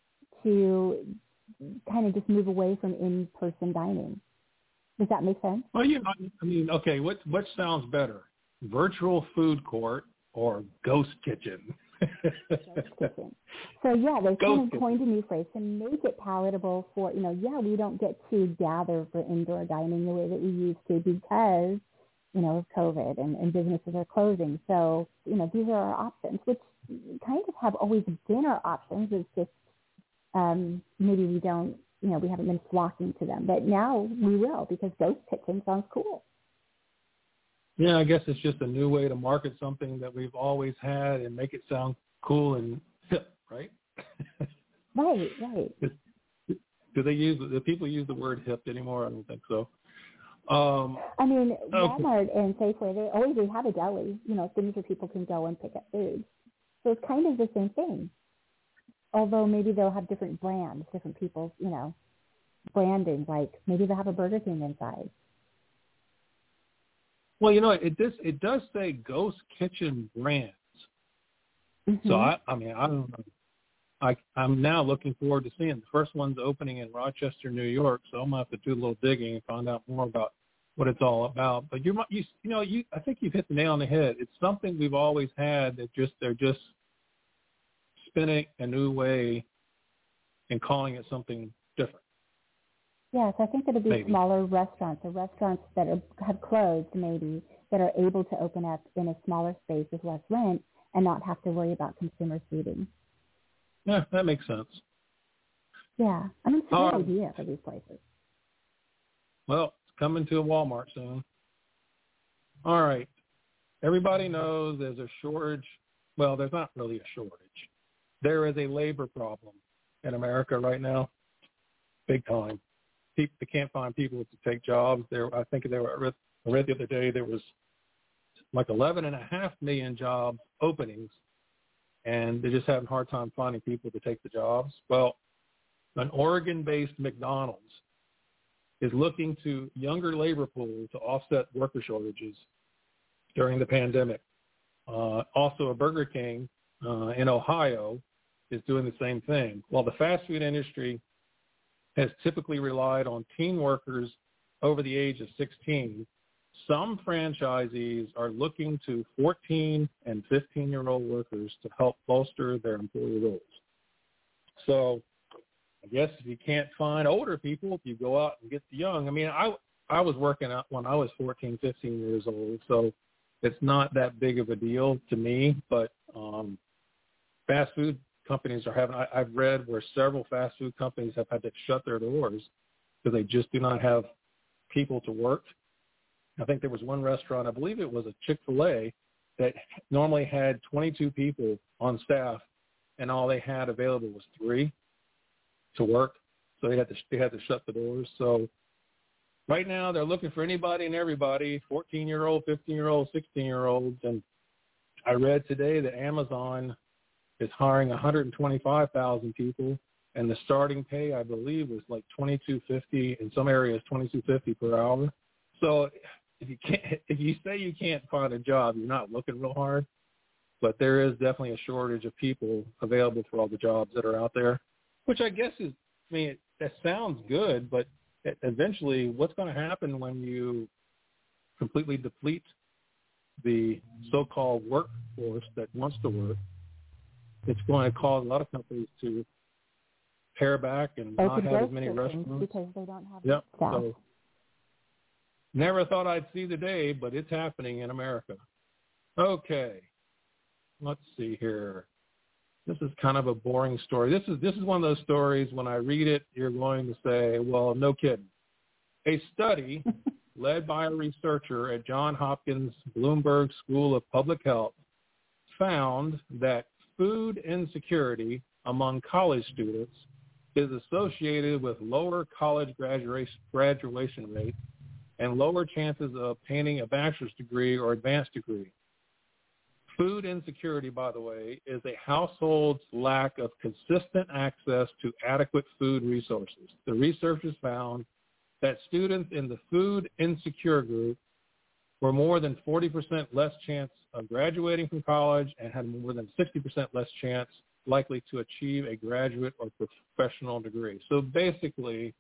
to kind of just move away from in-person dining. Does that make sense? Well, you know, I mean, okay, what what sounds better, virtual food court or ghost kitchen? Ghost kitchen. So yeah, they kind of kitchen. coined a new phrase to make it palatable for, you know, yeah, we don't get to gather for indoor dining the way that we used to because, you know, of COVID and, and businesses are closing. So, you know, these are our options, which kind of have always been our options. It's just um, maybe we don't, you know, we haven't been flocking to them. But now we will because ghost kitchen sounds cool. Yeah, I guess it's just a new way to market something that we've always had and make it sound cool and hip, right? Right, right. Do they use, do people use the word hip anymore? I don't think so. Um, I mean, okay. Walmart and Safeway, they always they have a deli, you know, things where people can go and pick up food. So it's kind of the same thing. Although maybe they'll have different brands, different people's, you know, branding. Like maybe they'll have a Burger King inside. Well, you know, it does, it does say Ghost Kitchen Brands. Mm-hmm. So, I, I mean, I don't know. I, I'm now looking forward to seeing the first one's opening in Rochester, New York. So I'm going to have to do a little digging and find out more about what it's all about. But you, you, you know, you, I think you've hit the nail on the head. It's something we've always had that just, they're just spinning a new way and calling it something different. Yes, I think it'll be maybe. Smaller restaurants or restaurants that are, have closed maybe that are able to open up in a smaller space with less rent and not have to worry about consumer seating. Yeah, that makes sense. Yeah, I mean, it's a um, good idea for these places. Well, it's coming to a Walmart soon. All right. Everybody knows there's a shortage. Well, there's not really a shortage. There is a labor problem in America right now, big time. People, they can't find people to take jobs. There, I think there were, I read the other day there was like eleven and a half million job openings, and they're just having a hard time finding people to take the jobs. Well, an Oregon-based McDonald's is looking to younger labor pool to offset worker shortages during the pandemic. Uh, also, a Burger King uh, in Ohio is doing the same thing. While the fast food industry has typically relied on teen workers over the age of sixteen, some franchisees are looking to fourteen and fifteen-year-old workers to help bolster their employee roles. So I guess if you can't find older people, you go out and get the young. I mean, I, I was working out when I was fourteen, fifteen years old, so it's not that big of a deal to me, but um, fast food companies are having, I, I've read where several fast food companies have had to shut their doors because they just do not have people to work. I think there was one restaurant, I believe it was a Chick-fil-A, that normally had twenty-two people on staff, and all they had available was three to work. So they had to they had to shut the doors. So right now they're looking for anybody and everybody, fourteen-year-old, fifteen-year-old, sixteen-year-olds. And I read today that Amazon is hiring one hundred twenty-five thousand people, and the starting pay, I believe, was like twenty-two fifty, in some areas twenty-two fifty per hour. So if you can't, if you say you can't find a job, you're not looking real hard. But there is definitely a shortage of people available for all the jobs that are out there, which I guess is I mean, it, that sounds good, but eventually what's going to happen when you completely deplete the so-called workforce that wants to work? It's going to cause a lot of companies to pare back and Open not have as many restaurants. Because they don't have yep. staff. So, never thought I'd see the day, but it's happening in America. Okay. Let's see here. This is kind of a boring story. This is this is one of those stories, when I read it, you're going to say, well, no kidding. A study led by a researcher at Johns Hopkins Bloomberg School of Public Health found that food insecurity among college students is associated with lower college graduation, graduation rate and lower chances of obtaining a bachelor's degree or advanced degree. Food insecurity, by the way, is a household's lack of consistent access to adequate food resources. The researchers found that students in the food insecure group were more than forty percent less chance of graduating from college and had more than sixty percent less chance likely to achieve a graduate or professional degree. So basically,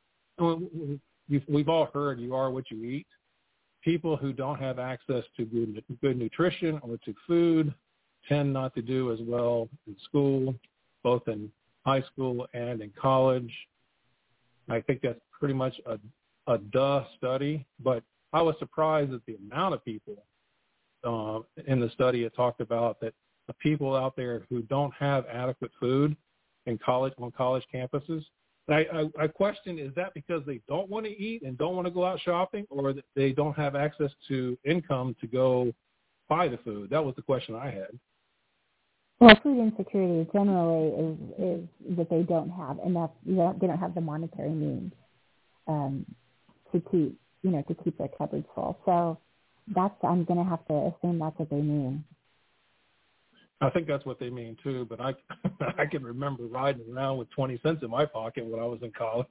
we've all heard you are what you eat. People who don't have access to good, good nutrition or to food tend not to do as well in school, both in high school and in college. I think that's pretty much a, a duh study, but I was surprised at the amount of people uh, in the study. It talked about that the people out there who don't have adequate food in college on college campuses. I, I, I question, is that because they don't want to eat and don't want to go out shopping, or that they don't have access to income to go buy the food? That was the question I had. Well, food insecurity generally is, is that they don't have enough, you know, they don't have the monetary means um, to keep, you know, to keep their cupboards full. So that's, I'm going to have to assume that's what they mean. I think that's what they mean too, but I I can remember riding around with twenty cents in my pocket when I was in college.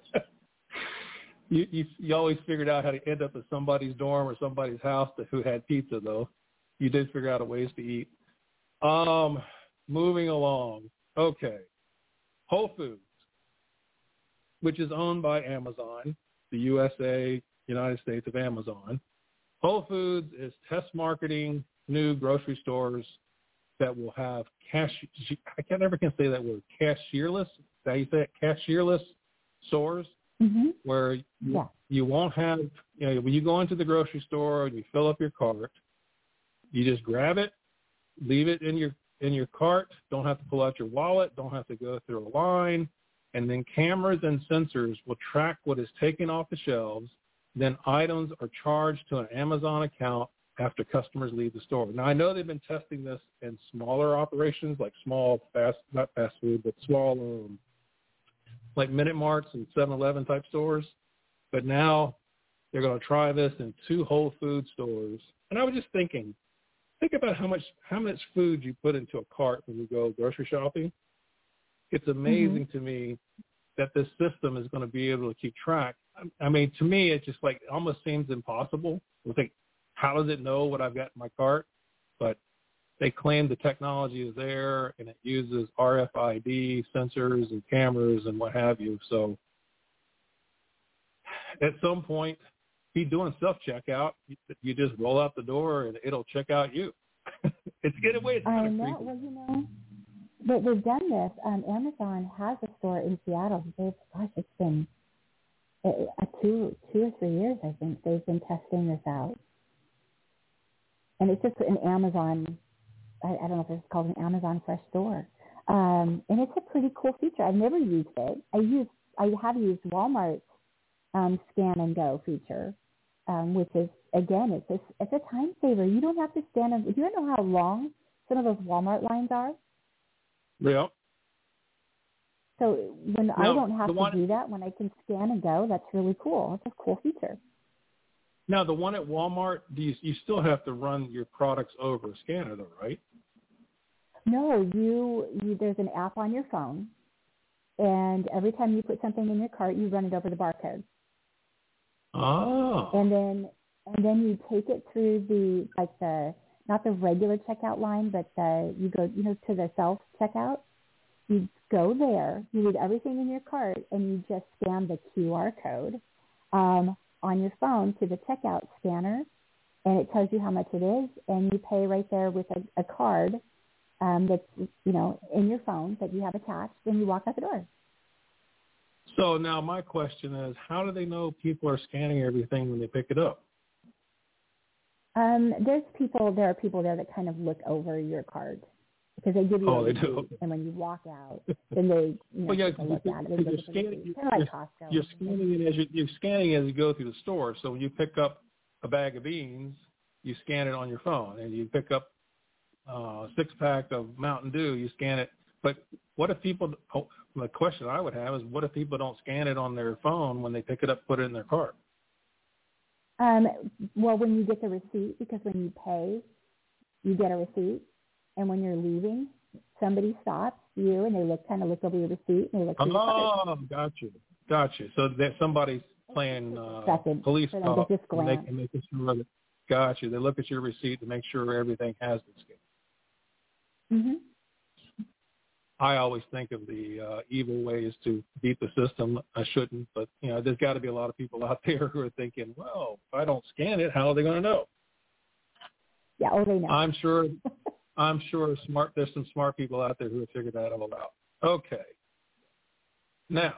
you, you you always figured out how to end up at somebody's dorm or somebody's house that, who had pizza, though. You did figure out a ways to eat. Um, moving along. Okay. Whole Foods, which is owned by Amazon, the U S A, United States of Amazon. Whole Foods is test marketing new grocery stores that will have cash. I can't never can say that word. Cashierless. Is that how you say it? Cashierless stores, mm-hmm. where you, yeah. you won't have. You know, when you go into the grocery store and you fill up your cart, you just grab it, leave it in your in your cart. Don't have to pull out your wallet. Don't have to go through a line. And then cameras and sensors will track what is taken off the shelves. Then items are charged to an Amazon account after customers leave the store. Now, I know they've been testing this in smaller operations, like small fast, not fast food, but small, um, like Minute Marts and seven eleven type stores. But now they're going to try this in two Whole Foods stores. And I was just thinking, think about how much how much food you put into a cart when you go grocery shopping. It's amazing mm-hmm. to me that this system is going to be able to keep track. I mean, to me, it just like almost seems impossible. I think, how does it know what I've got in my cart? But they claim the technology is there, and it uses R F I D sensors and cameras and what have you. So at some point, be doing self-checkout. You just roll out the door, and it'll check out you. It's getting away. It's I know. Well, you know, but they've done this. Um, Amazon has a store in Seattle. They've, gosh, it's been a, a two, two or three years, I think. They've been testing this out. And it's just an Amazon, I, I don't know if it's called an Amazon Fresh Store. Um, and it's a pretty cool feature. I've never used it. I use, I have used Walmart's um, Scan and Go feature, um, which is, again, it's a, it's a time saver. You don't have to stand and, do you know how long some of those Walmart lines are? Yeah. So when no, I don't have to one, do that, when I can scan and go, that's really cool. It's a cool feature. Now, the one at Walmart, do you, you still have to run your products over a scanner, though, right? No, you, you there's an app on your phone, and every time you put something in your cart, you run it over the barcode. Oh. And then and then you take it through the like the not the regular checkout line, but the you go you know to the self checkout, You go there, you leave everything in your cart, and you just scan the Q R code um, on your phone to the checkout scanner, and it tells you how much it is, and you pay right there with a, a card um, that's, you know, in your phone that you have attached, and you walk out the door. So now my question is, how do they know people are scanning everything when they pick it up? Um, there's people, there are people there that kind of look over your card because they give you oh, a they receipt, do. and when you walk out, then they, you know, well, yeah, take a look you, at it. They you're, look at scanning, the you're, kind of like Costco. you're scanning it as you, you're scanning as you go through the store. So when you pick up a bag of beans, you scan it on your phone, and you pick up uh, a six-pack of Mountain Dew, you scan it. But what if people? Oh, the question I would have is, what if people don't scan it on their phone when they pick it up, put it in their cart? Um, well, when you get the receipt, because when you pay, you get a receipt, and when you're leaving, somebody stops you and they look kind of look over your receipt and they look through your card. Oh, gotcha, gotcha. So that somebody's playing uh, police cop, and they can make sure that. Gotcha. They look at your receipt to make sure everything has been scanned. Mm-hmm. I always think of the uh, evil ways to beat the system. I shouldn't, but you know, there's got to be a lot of people out there who are thinking, well, if I don't scan it, how are they going to know? Yeah, oh, they know. I'm sure. I'm sure smart. There's some smart people out there who have figured that all out. Okay. Now,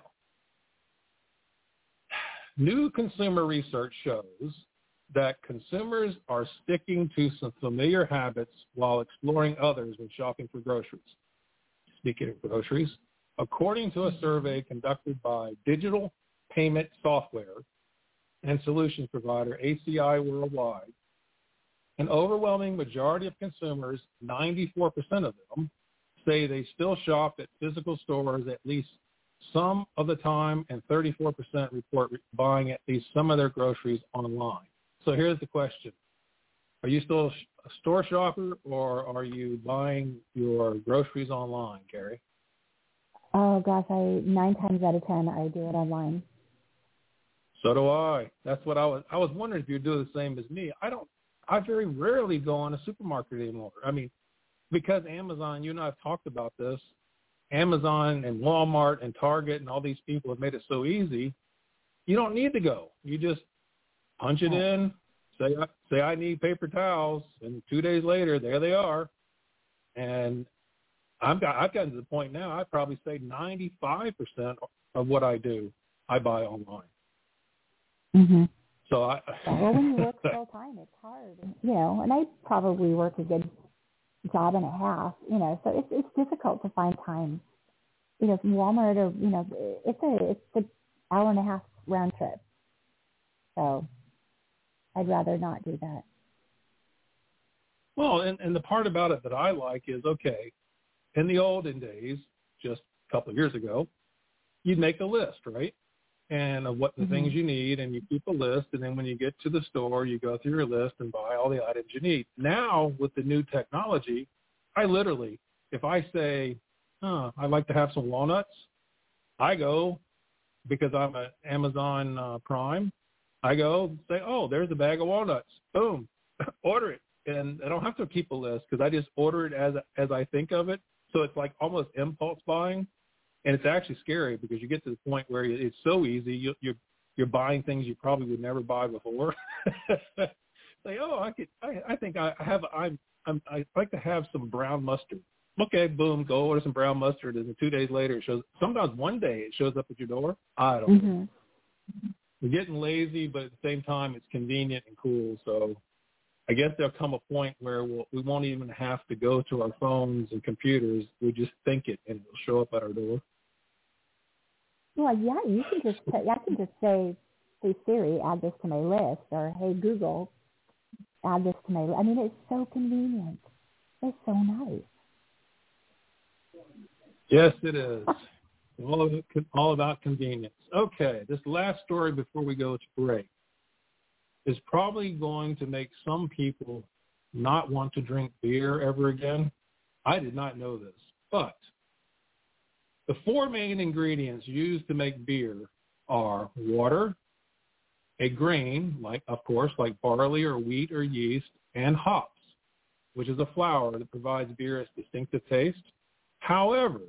new consumer research shows that consumers are sticking to some familiar habits while exploring others when shopping for groceries. Speaking of groceries, according to a survey conducted by digital payment software and solutions provider A C I Worldwide, an overwhelming majority of consumers, ninety-four percent of them, say they still shop at physical stores at least some of the time, and thirty-four percent report buying at least some of their groceries online. So here's the question. Are you still a store shopper, or are you buying your groceries online, Carrie? Oh, gosh, I nine times out of ten, I do it online. So do I. That's what I was I was wondering if you'd do the same as me. I don't I very rarely go on a supermarket anymore. I mean, because Amazon, you and I have talked about this, Amazon and Walmart and Target and all these people have made it so easy, you don't need to go. You just punch it in, say, say I need paper towels, and two days later, there they are. And I've, got, I've gotten to the point now, I'd probably say ninety-five percent of what I do, I buy online. Mm-hmm. So I, well, when you work full time, it's hard, you know. And I probably work a good job and a half, you know. So it's it's difficult to find time, you know, from Walmart or you know, it's a it's an hour and a half round trip. So I'd rather not do that. Well, and, and the part about it that I like is, okay, in the olden days, just a couple of years ago, you'd make a list, right? And of what the mm-hmm. things you need, and you keep a list, and then when you get to the store, you go through your list and buy all the items you need. Now, with the new technology, I literally, if I say, huh, I'd like to have some walnuts, I go, because I'm an Amazon uh, Prime, I go say, oh, there's a bag of walnuts. Boom, order it. And I don't have to keep a list because I just order it as as I think of it. So it's like almost impulse buying. And it's actually scary because you get to the point where it's so easy. You, you're you're buying things you probably would never buy before. Say, oh, I could. I, I think I have. I'm. I'm. I like to have some brown mustard. Okay, boom, go order some brown mustard, and then two days later it shows. Sometimes one day it shows up at your door. I don't mm-hmm. know. We're getting lazy, but at the same time it's convenient and cool. So I guess there'll come a point where we'll, we won't even have to go to our phones and computers. We just think it, and it'll show up at our door. Well, yeah, you can just I can just say, hey Siri, add this to my list, or hey Google, add this to my list. I mean, it's so convenient. It's so nice. Yes, it is. all, of it, all about convenience. Okay, this last story before we go to break is probably going to make some people not want to drink beer ever again. I did not know this, but the four main ingredients used to make beer are water, a grain, like of course, like barley or wheat or yeast, and hops, which is a flour that provides beer its distinctive taste. However,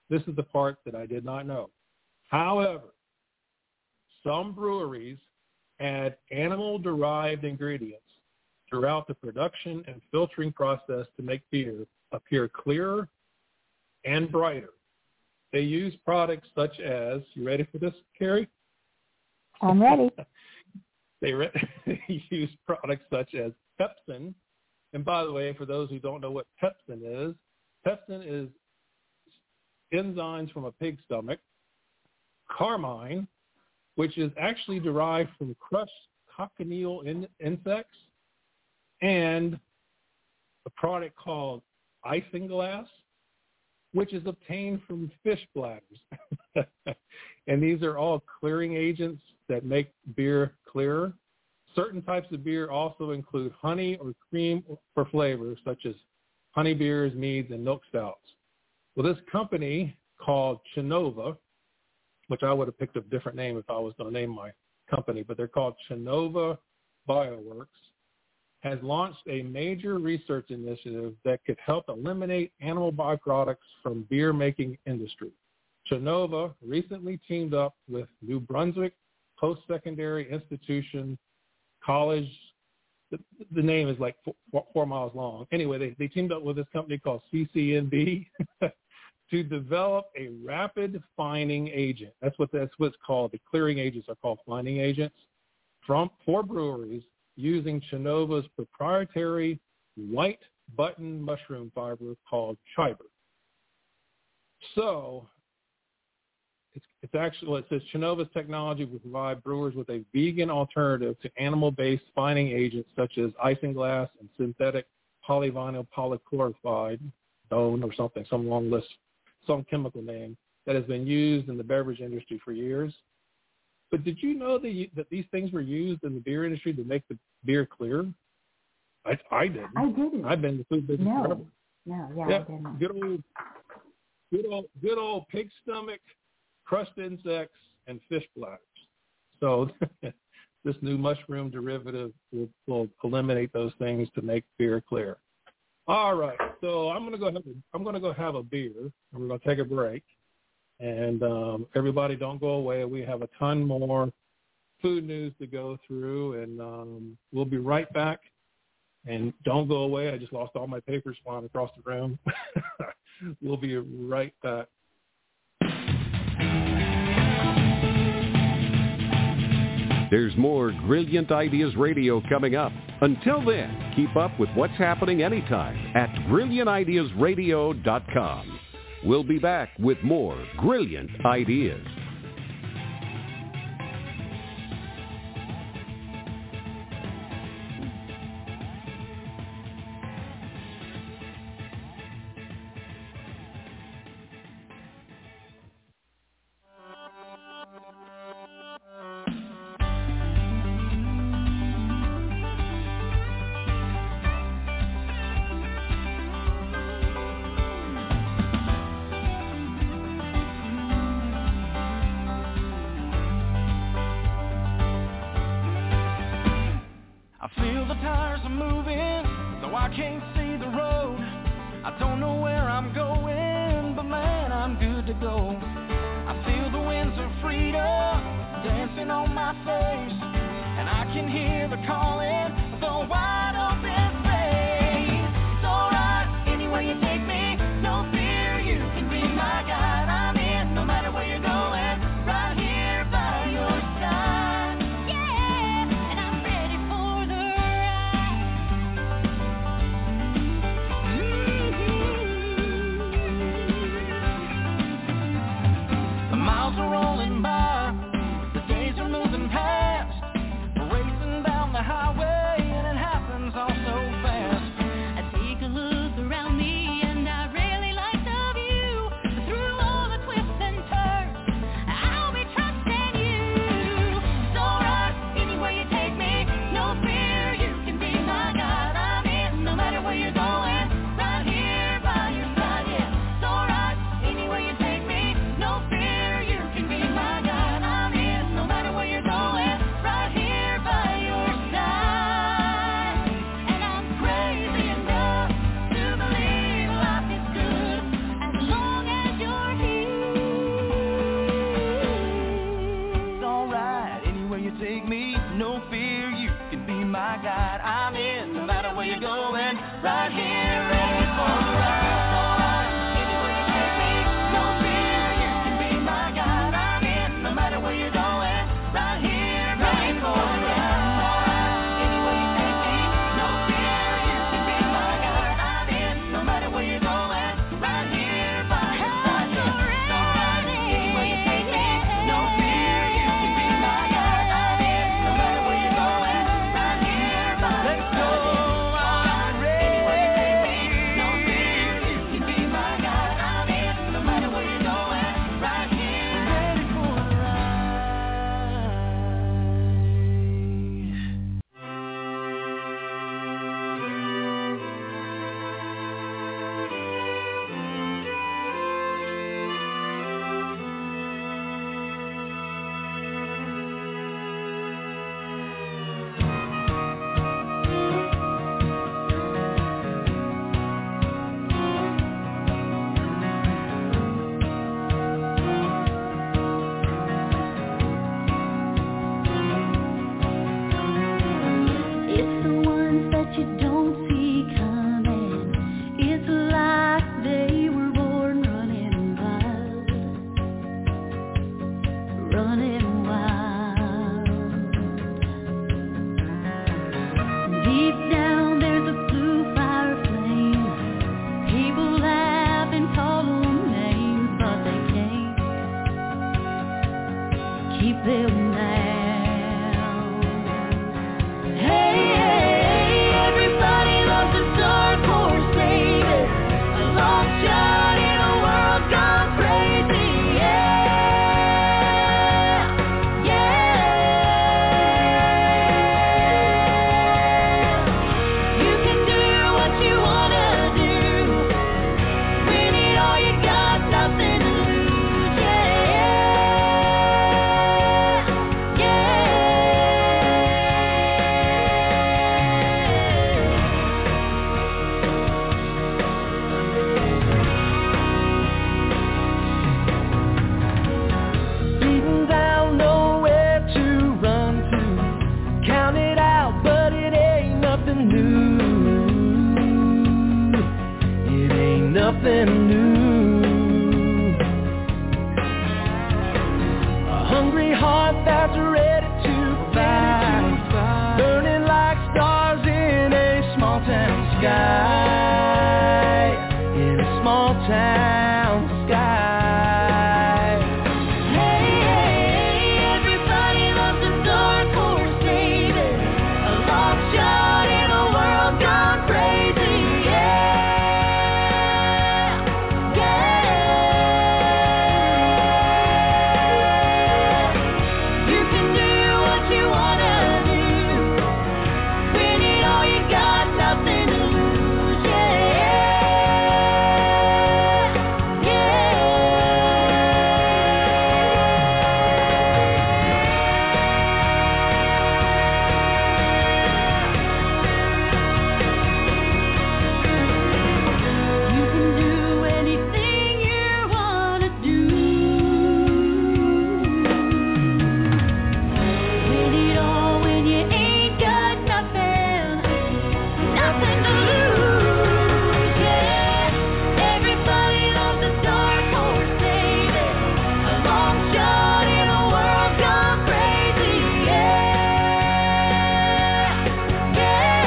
this is the part that I did not know. However, some breweries add animal-derived ingredients throughout the production and filtering process to make beer appear clearer and brighter. They use products such as, you ready for this, Carrie? I'm ready. they, re- they use products such as pepsin. And by the way, for those who don't know what pepsin is, pepsin is enzymes from a pig's stomach, carmine, which is actually derived from crushed cochineal in- insects, and a product called isinglass, which is obtained from fish bladders. And these are all clearing agents that make beer clearer. Certain types of beer also include honey or cream for flavor, such as honey beers, meads, and milk stouts. Well, this company called Chinova, which I would have picked a different name if I was going to name my company, but they're called Chinova Bioworks, has launched a major research initiative that could help eliminate animal byproducts from beer-making industry. Chinova recently teamed up with New Brunswick Post-Secondary Institution College. The, the name is like four, four miles long. Anyway, they, they teamed up with this company called C C N B to develop a rapid fining agent. That's what that's what's called. The clearing agents are called fining agents from for breweries using Chinova's proprietary white button mushroom fiber called chiber. So it's, it's actually, well, it says Chinova's technology will provide brewers with a vegan alternative to animal-based fining agents such as isinglass and synthetic polyvinyl polychloride, D O N or something, some long list, some chemical name that has been used in the beverage industry for years. But did you know that, you, that these things were used in the beer industry to make the beer clear? I, I didn't. I didn't. I've been in the food business no. forever. No, yeah, yeah, I didn't. Good old, good old, good old pig stomach, crushed insects, and fish bladders. So this new mushroom derivative will, will eliminate those things to make beer clear. All right, so I'm gonna go have a, I'm gonna go have a beer, and we're gonna take a break. And um, everybody, don't go away. We have a ton more food news to go through, and um, we'll be right back. And don't go away. I just lost all my papers flying across the room. We'll be right back. There's more Brilliant Ideas Radio coming up. Until then, keep up with what's happening anytime at brilliant ideas radio dot com. We'll be back with more Brilliant Ideas. keep them now. Hey, hey, everybody loves a dark horse, baby. A long shot in a world gone crazy. Yeah, yeah. You can do what you wanna do. Win it all, you got nothing to lose. Yeah, yeah. Beaten down, nowhere to run to. Count it out, but it ain't nothing new. It ain't nothing new. A hungry heart that's ready to fight, burning like stars in a small town sky. In a small town sky. Hey, hey, everybody loves a dark horse, baby. A long shot in a world gone crazy. Yeah, yeah. You can do what you wanna do. Win it all, you got nothing to lose. Yeah, yeah. You can do anything you wanna do. Win it all when you ain't got nothing, nothing to lose. Yeah, everybody loves a dark horse, baby. A long shot in a world gone crazy. Yeah, yeah.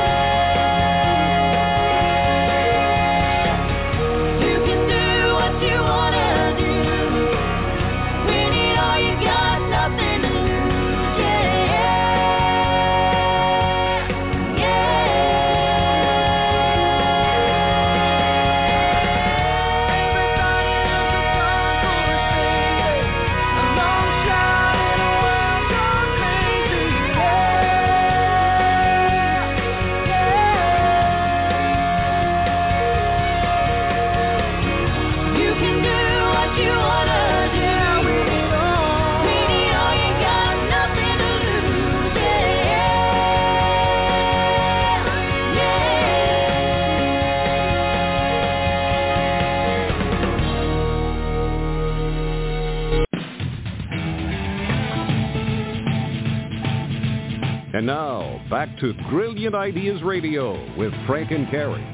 You can do what you wanna do. Win it all, you got nothing to lose. Yeah, yeah. Everybody loves a dark horse, baby. A long shot in a world gone crazy. Yeah, you can do what you wanna do. Win it all, win it all, you got nothing to lose. Yeah, And now, back to Brilliant Ideas Radio with Frank and Carrie.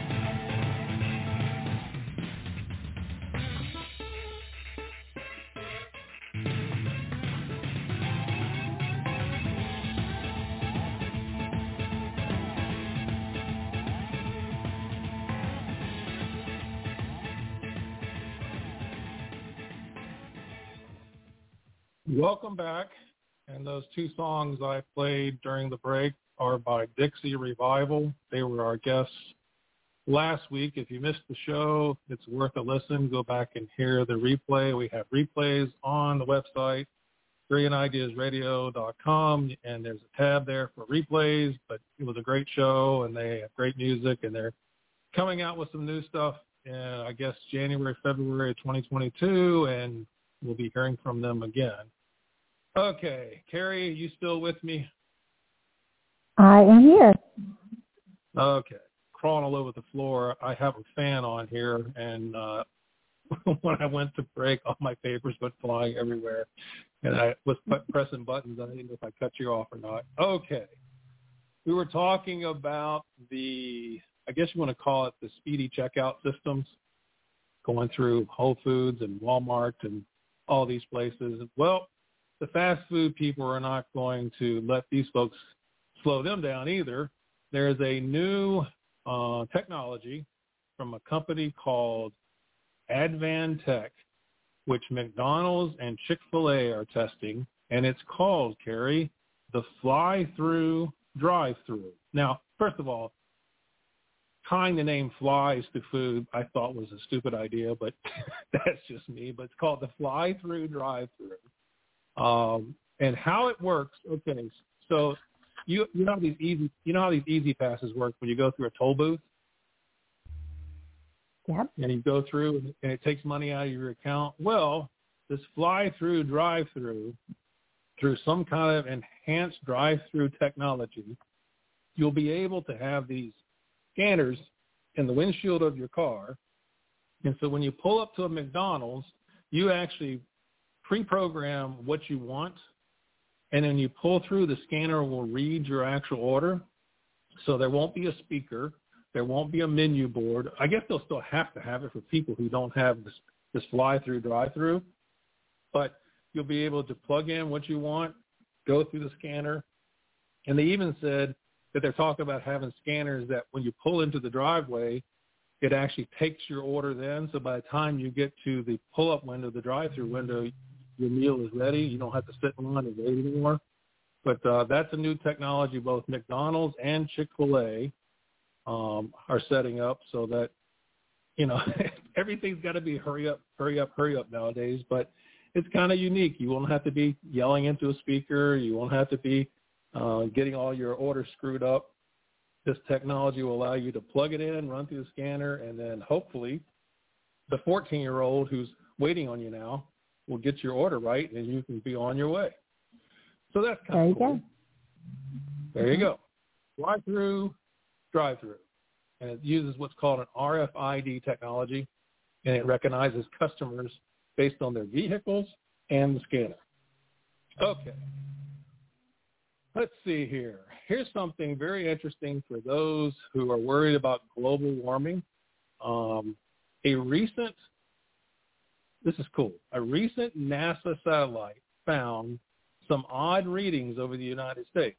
Welcome back. And those two songs I played during the break are by Dixie Revival. They were our guests last week. If you missed the show, it's worth a listen. Go back and hear the replay. We have replays on the website, brilliant ideas radio dot com, and there's a tab there for replays. But it was a great show, and they have great music, and they're coming out with some new stuff in, I guess, January, February of twenty twenty-two, and we'll be hearing from them again. Okay, Carrie, you still with me? I am here. Okay, crawling all over the floor. I have a fan on here, and uh, when I went to break, all my papers went flying everywhere, and I was p- pressing buttons. I didn't know if I cut you off or not. Okay, we were talking about the, I guess you want to call it the speedy checkout systems, going through Whole Foods and Walmart and all these places. Well, the fast food people are not going to let these folks slow them down either. There's a new uh, technology from a company called Advantech, which McDonald's and Chick-fil-A are testing, and it's called, Carrie, the fly-through drive-through. Now, first of all, tying the name flies to food I thought was a stupid idea, but that's just me. But it's called the fly-through drive-through. Um, and how it works, okay, so you you know how these easy you know how these easy passes work when you go through a toll booth? Yep. And you go through and it takes money out of your account. Well, this fly-through drive-through, through some kind of enhanced drive-through technology, you'll be able to have these scanners in the windshield of your car. And so when you pull up to a McDonald's, you actually pre-program what you want. And then you pull through, the scanner will read your actual order. So there won't be a speaker. There won't be a menu board. I guess they'll still have to have it for people who don't have this, this fly-through drive-through. But you'll be able to plug in what you want, go through the scanner. And they even said that they're talking about having scanners that when you pull into the driveway, it actually takes your order then. So by the time you get to the pull-up window, the drive-through window, your meal is ready. You don't have to sit in line and wait anymore. But uh, that's a new technology both McDonald's and Chick-fil-A um, are setting up so that, you know, everything's got to be hurry up, hurry up, hurry up nowadays. But it's kind of unique. You won't have to be yelling into a speaker. You won't have to be uh, getting all your orders screwed up. This technology will allow you to plug it in, run through the scanner, and then hopefully the fourteen-year-old who's waiting on you now will get your order right, and you can be on your way. So that's kind of cool. There you go. Drive-through, drive-through. And it uses what's called an R F I D technology, and it recognizes customers based on their vehicles and the scanner. Okay. Let's see here. Here's something very interesting for those who are worried about global warming. Um, a recent, this is cool, a recent NASA satellite found some odd readings over the United States.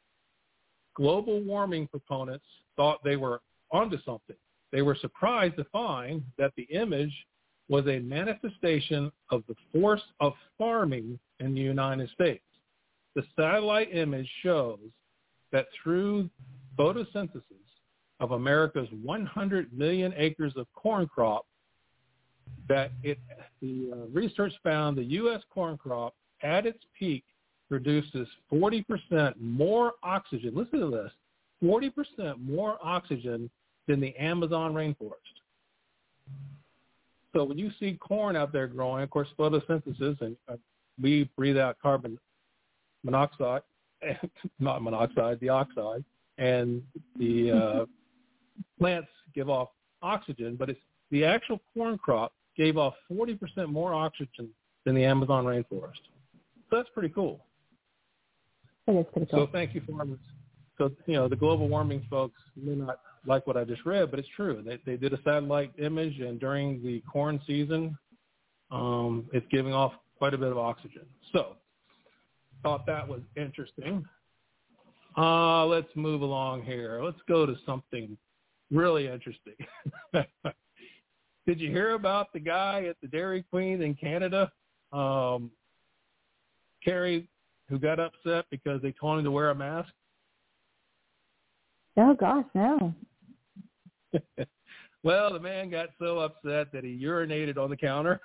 Global warming proponents thought they were onto something. They were surprised to find that the image was a manifestation of the force of farming in the United States. The satellite image shows that through photosynthesis of America's one hundred million acres of corn crop, that it, the uh, research found the U S corn crop at its peak produces forty percent more oxygen. Listen to this, forty percent more oxygen than the Amazon rainforest. So when you see corn out there growing, of course, photosynthesis, and uh, we breathe out carbon monoxide, not monoxide, dioxide, and the uh, plants give off oxygen, but it's the actual corn crop gave off forty percent more oxygen than the Amazon rainforest. So that's pretty cool. It is pretty cool. So thank you, farmers. So, you know, the global warming folks may not like what I just read, but it's true. They, they did a satellite image, and during the corn season, um, it's giving off quite a bit of oxygen. So thought that was interesting. Uh, let's move along here. Let's go to something really interesting. Did you hear about the guy at the Dairy Queen in Canada, um, Carrie, who got upset because they told him to wear a mask? Oh, gosh, no. Well, the man got so upset that he urinated on the counter.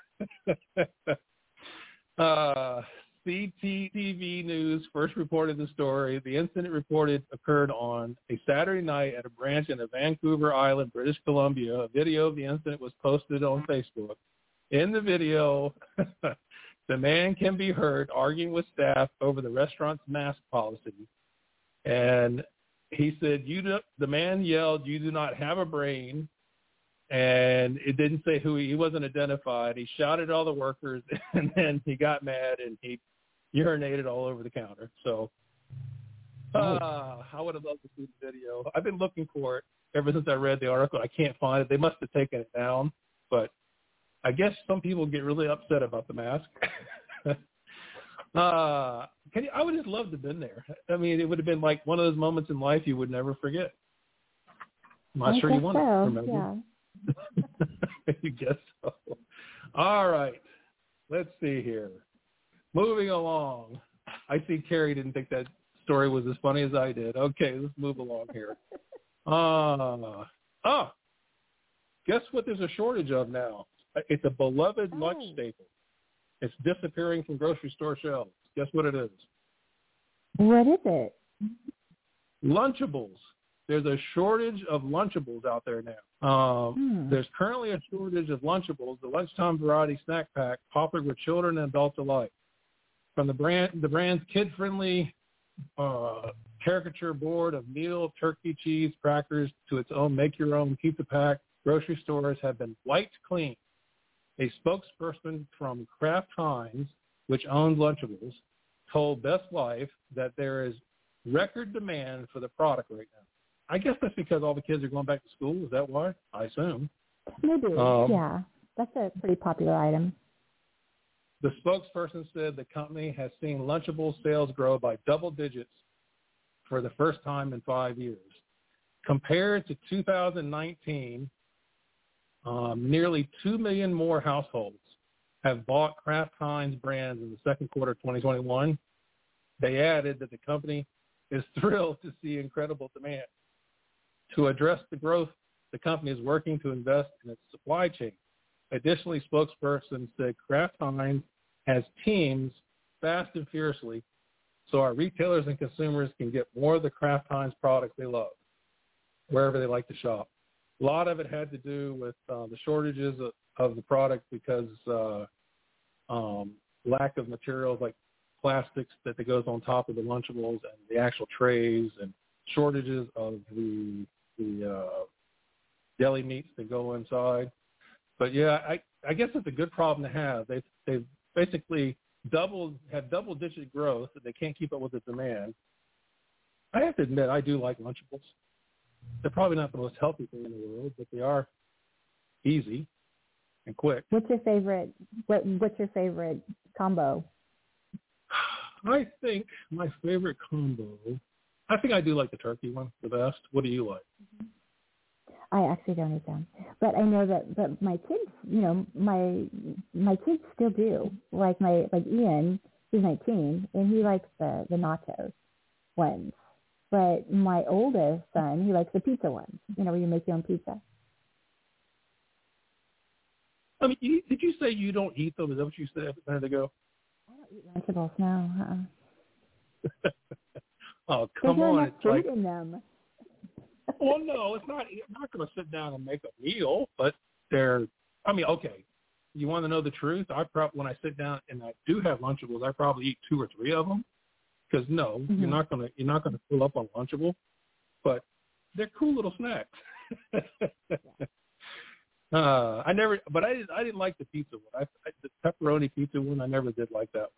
uh, C T V News first reported the story. The incident reported occurred on a Saturday night at a branch in Vancouver Island, British Columbia. A video of the incident was posted on Facebook. In the video, the man can be heard arguing with staff over the restaurant's mask policy. And he said, "You do," the man yelled, "You do not have a brain." And it didn't say who he, he wasn't identified. He shouted at all the workers, and then he got mad and he urinated all over the counter. So uh, I would have loved to see the video. I've been looking for it ever since I read the article. I can't find it. They must have taken it down. But I guess some people get really upset about the mask. uh, can you, I would just love to have been there. I mean, it would have been like one of those moments in life you would never forget. I'm not I sure you guess want to so, remember. yeah. You guess so. All right. let's see here. Moving along. I see Carrie didn't think that story was as funny as I did. Okay, let's move along here. Uh, oh, guess what there's a shortage of now? It's a beloved Oh. lunch staple. It's disappearing from grocery store shelves. Guess what it is? What is it? Lunchables. There's a shortage of Lunchables out there now. Um, Hmm. There's currently a shortage of Lunchables, the lunchtime variety snack pack, popular with children and adults alike. From the brand, the brand's kid-friendly uh, caricature board of meal, turkey, cheese, crackers to its own make-your-own pizza pack, grocery stores have been wiped clean. A spokesperson from Kraft Heinz, which owns Lunchables, told Best Life that there is record demand for the product right now. I guess that's because all the kids are going back to school. Is that why? I assume. Maybe. Um, yeah. That's a pretty popular item. The spokesperson said the company has seen Lunchables sales grow by double digits for the first time in five years. Compared to two thousand nineteen, um, nearly two million more households have bought Kraft Heinz brands in the second quarter of twenty twenty-one. They added that the company is thrilled to see incredible demand. To address the growth, the company is working to invest in its supply chain. Additionally, spokesperson said Kraft Heinz has teams fast and furiously so our retailers and consumers can get more of the Kraft Heinz products they love wherever they like to shop. A lot of it had to do with uh, the shortages of, of the product because uh, um, lack of materials like plastics that, that goes on top of the Lunchables and the actual trays, and shortages of the the uh, deli meats that go inside. But yeah, I, I guess it's a good problem to have. They've they've basically doubled have double digit growth that they can't keep up with the demand. I have to admit, I do like Lunchables. They're probably not the most healthy thing in the world, but they are easy and quick. What's your favorite? What What's your favorite combo? I think my favorite combo, I think I do like the turkey one the best. What do you like? I actually don't eat them, but I know that, that my kids, you know, my my kids still do. Like my like Ian, he's nineteen, and he likes the the nachos ones. But my oldest son, he likes the pizza ones. You know, where you make your own pizza. I mean, you, did you say you don't eat them? Is that what you said a minute ago? I don't eat Lunchables now. Uh-uh. Oh, There's come not on! enough It's fruit like, in them. well, no, it's not. I'm not going to sit down and make a meal, but they're. I mean, okay. You want to know the truth? I probably when I sit down and I do have Lunchables, I probably eat two or three of them. Because no, Mm-hmm. you're not going to you're not going to fill up on Lunchable, but they're cool little snacks. uh, I never, but I didn't I didn't like the pizza one. I, I, the pepperoni pizza one, I never did like that one.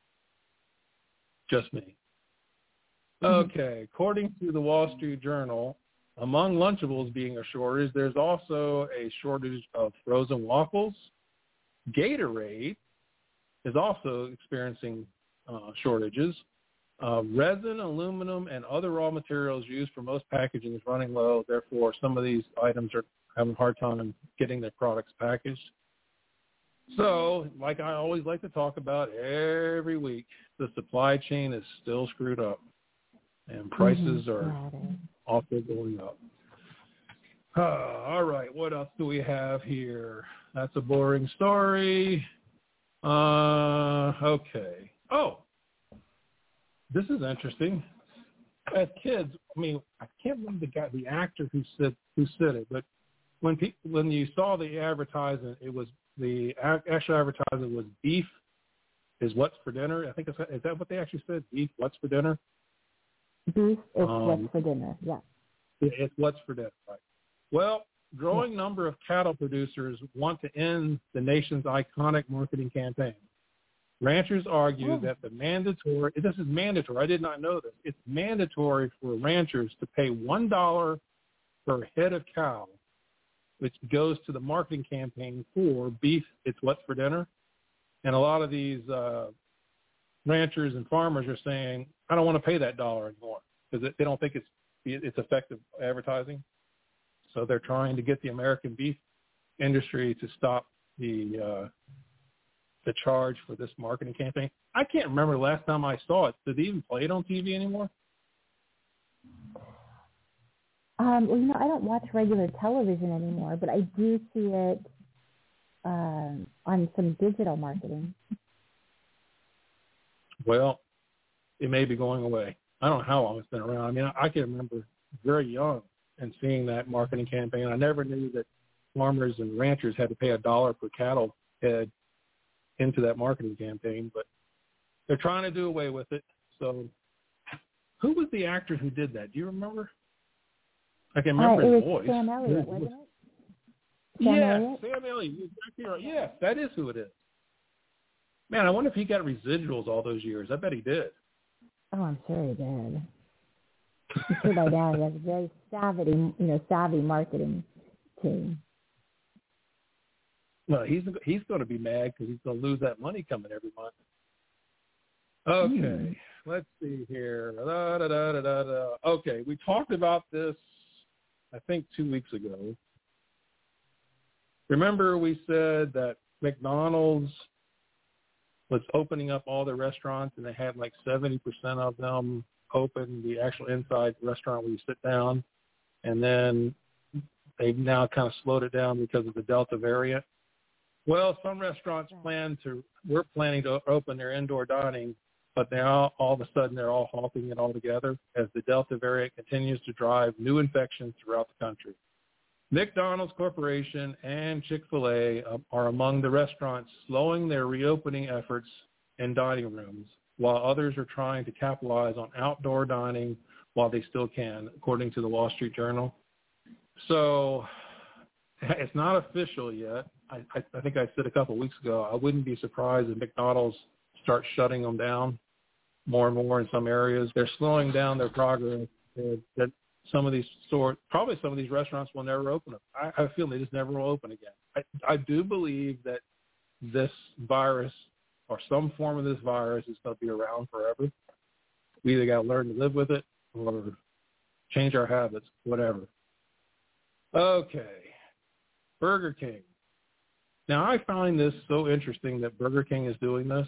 Just me. Okay, according to the Wall Street Journal, among Lunchables being a shortage, there's also a shortage of frozen waffles. Gatorade is also experiencing uh, shortages. Uh, resin, aluminum, and other raw materials used for most packaging is running low. Therefore, some of these items are having a hard time getting their products packaged. So, like I always like to talk about every week, the supply chain is still screwed up, and prices Mm-hmm. are Yeah, it is. also going up. Uh, all right, what else do we have here? That's a boring story. Uh, okay. Oh, this is interesting. As kids, I mean, I can't remember the guy, the actor who said who said it, but when pe- when you saw the advertisement, it was the actual advertisement was beef is what's for dinner. I think it's, is that what they actually said? Beef, what's for dinner? Beef is Um, what's for dinner. Yeah. It's what's for dinner, right? Well, growing number of cattle producers want to end the nation's iconic marketing campaign. Ranchers argue Oh. that the mandatory, this is mandatory, I did not know this, it's mandatory for ranchers to pay one dollar per head of cow, which goes to the marketing campaign for beef, it's what's for dinner. And a lot of these uh, ranchers and farmers are saying, I don't want to pay that dollar anymore because they don't think it's it's effective advertising. So they're trying to get the American beef industry to stop the uh, the charge for this marketing campaign. I can't remember the last time I saw it. Did they even play it on T V anymore? Um, well, you know, I don't watch regular television anymore, but I do see it um, on some digital marketing. Well, it may be going away. I don't know how long it's been around. I mean, I, I can remember very young and seeing that marketing campaign. I never knew that farmers and ranchers had to pay a dollar per cattle head into that marketing campaign, but they're trying to do away with it. So who was the actor who did that? Do you remember? I can remember uh, it his was voice. Sam Elliott, wasn't it? Sam Yes, Elliott? Sam Elliott. Exactly right. Yes, that is who it is. Man, I wonder if he got residuals all those years. I bet he did. Oh, I'm sure he did. I'm sure by now he has a very savvy, you know, savvy marketing team. Well, he's he's going to be mad because he's going to lose that money coming every month. Okay, mm. Let's see here. Da, da, da, da, da, da. Okay, we talked about this, I think, two weeks ago. Remember we said that McDonald's was opening up all their restaurants, and they had like seventy percent of them open, the actual inside restaurant where you sit down, and then they've now kind of slowed it down because of the Delta variant. Well, some restaurants plan to, we're planning to open their indoor dining, but now all of a sudden they're all halting it altogether as the Delta variant continues to drive new infections throughout the country. McDonald's Corporation and Chick-fil-A are among the restaurants slowing their reopening efforts in dining rooms, while others are trying to capitalize on outdoor dining while they still can, according to the Wall Street Journal. So it's not official yet. I, I, I think I said a couple of weeks ago, I wouldn't be surprised if McDonald's starts shutting them down more and more in some areas. They're slowing down their progress. That some of these stores, probably some of these restaurants will never open up. I, I feel they just never will open again. I, I do believe that this virus or some form of this virus is going to be around forever. We either got to learn to live with it or change our habits, whatever. Okay. Burger King. Now, I find this so interesting that Burger King is doing this,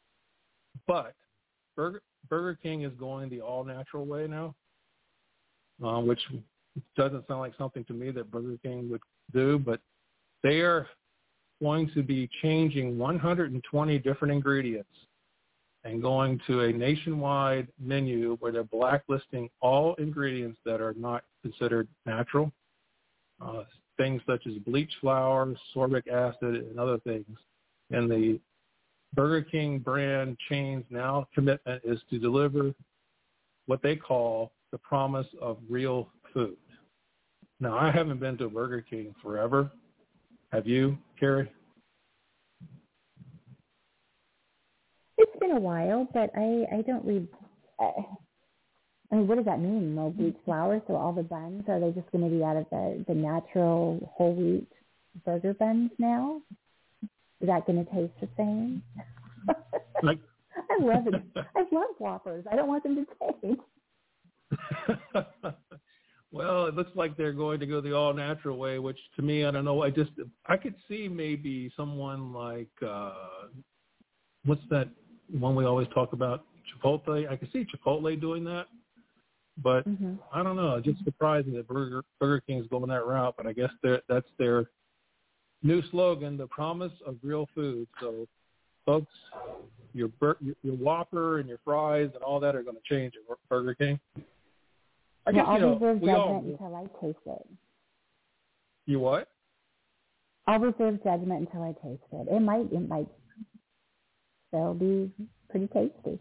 but Burger, Burger King is going the all-natural way now, uh, which doesn't sound like something to me that Burger King would do, but they are going to be changing one hundred twenty different ingredients and going to a nationwide menu where they're blacklisting all ingredients that are not considered natural. Uh, things such as bleach flour, sorbic acid, and other things. And the Burger King brand chain's now commitment is to deliver what they call the promise of real food. Now, I haven't been to a Burger King forever. Have you, Carrie? It's been a while, but I, I don't read... Uh, I mean, what does that mean? No bleach flour? So all the buns, are they just going to be out of the, the natural whole wheat burger buns now? Is that going to taste the same? Like, I love it. I love Whoppers. I don't want them to taste. Well, it looks like they're going to go the all-natural way, which to me, I don't know. I just, I could see maybe someone like, uh, what's that one we always talk about? Chipotle. I could see Chipotle doing that. But mm-hmm. I don't know. It's just surprising that Burger Burger King is going that route. But I guess that's their new slogan, the promise of real food. So, folks, your bur- your Whopper and your fries and all that are going to change at Burger King. I guess, well, you know, I'll reserve we judgment all, until I taste it. You what? I'll reserve judgment until I taste it. It might, it might still be pretty tasty.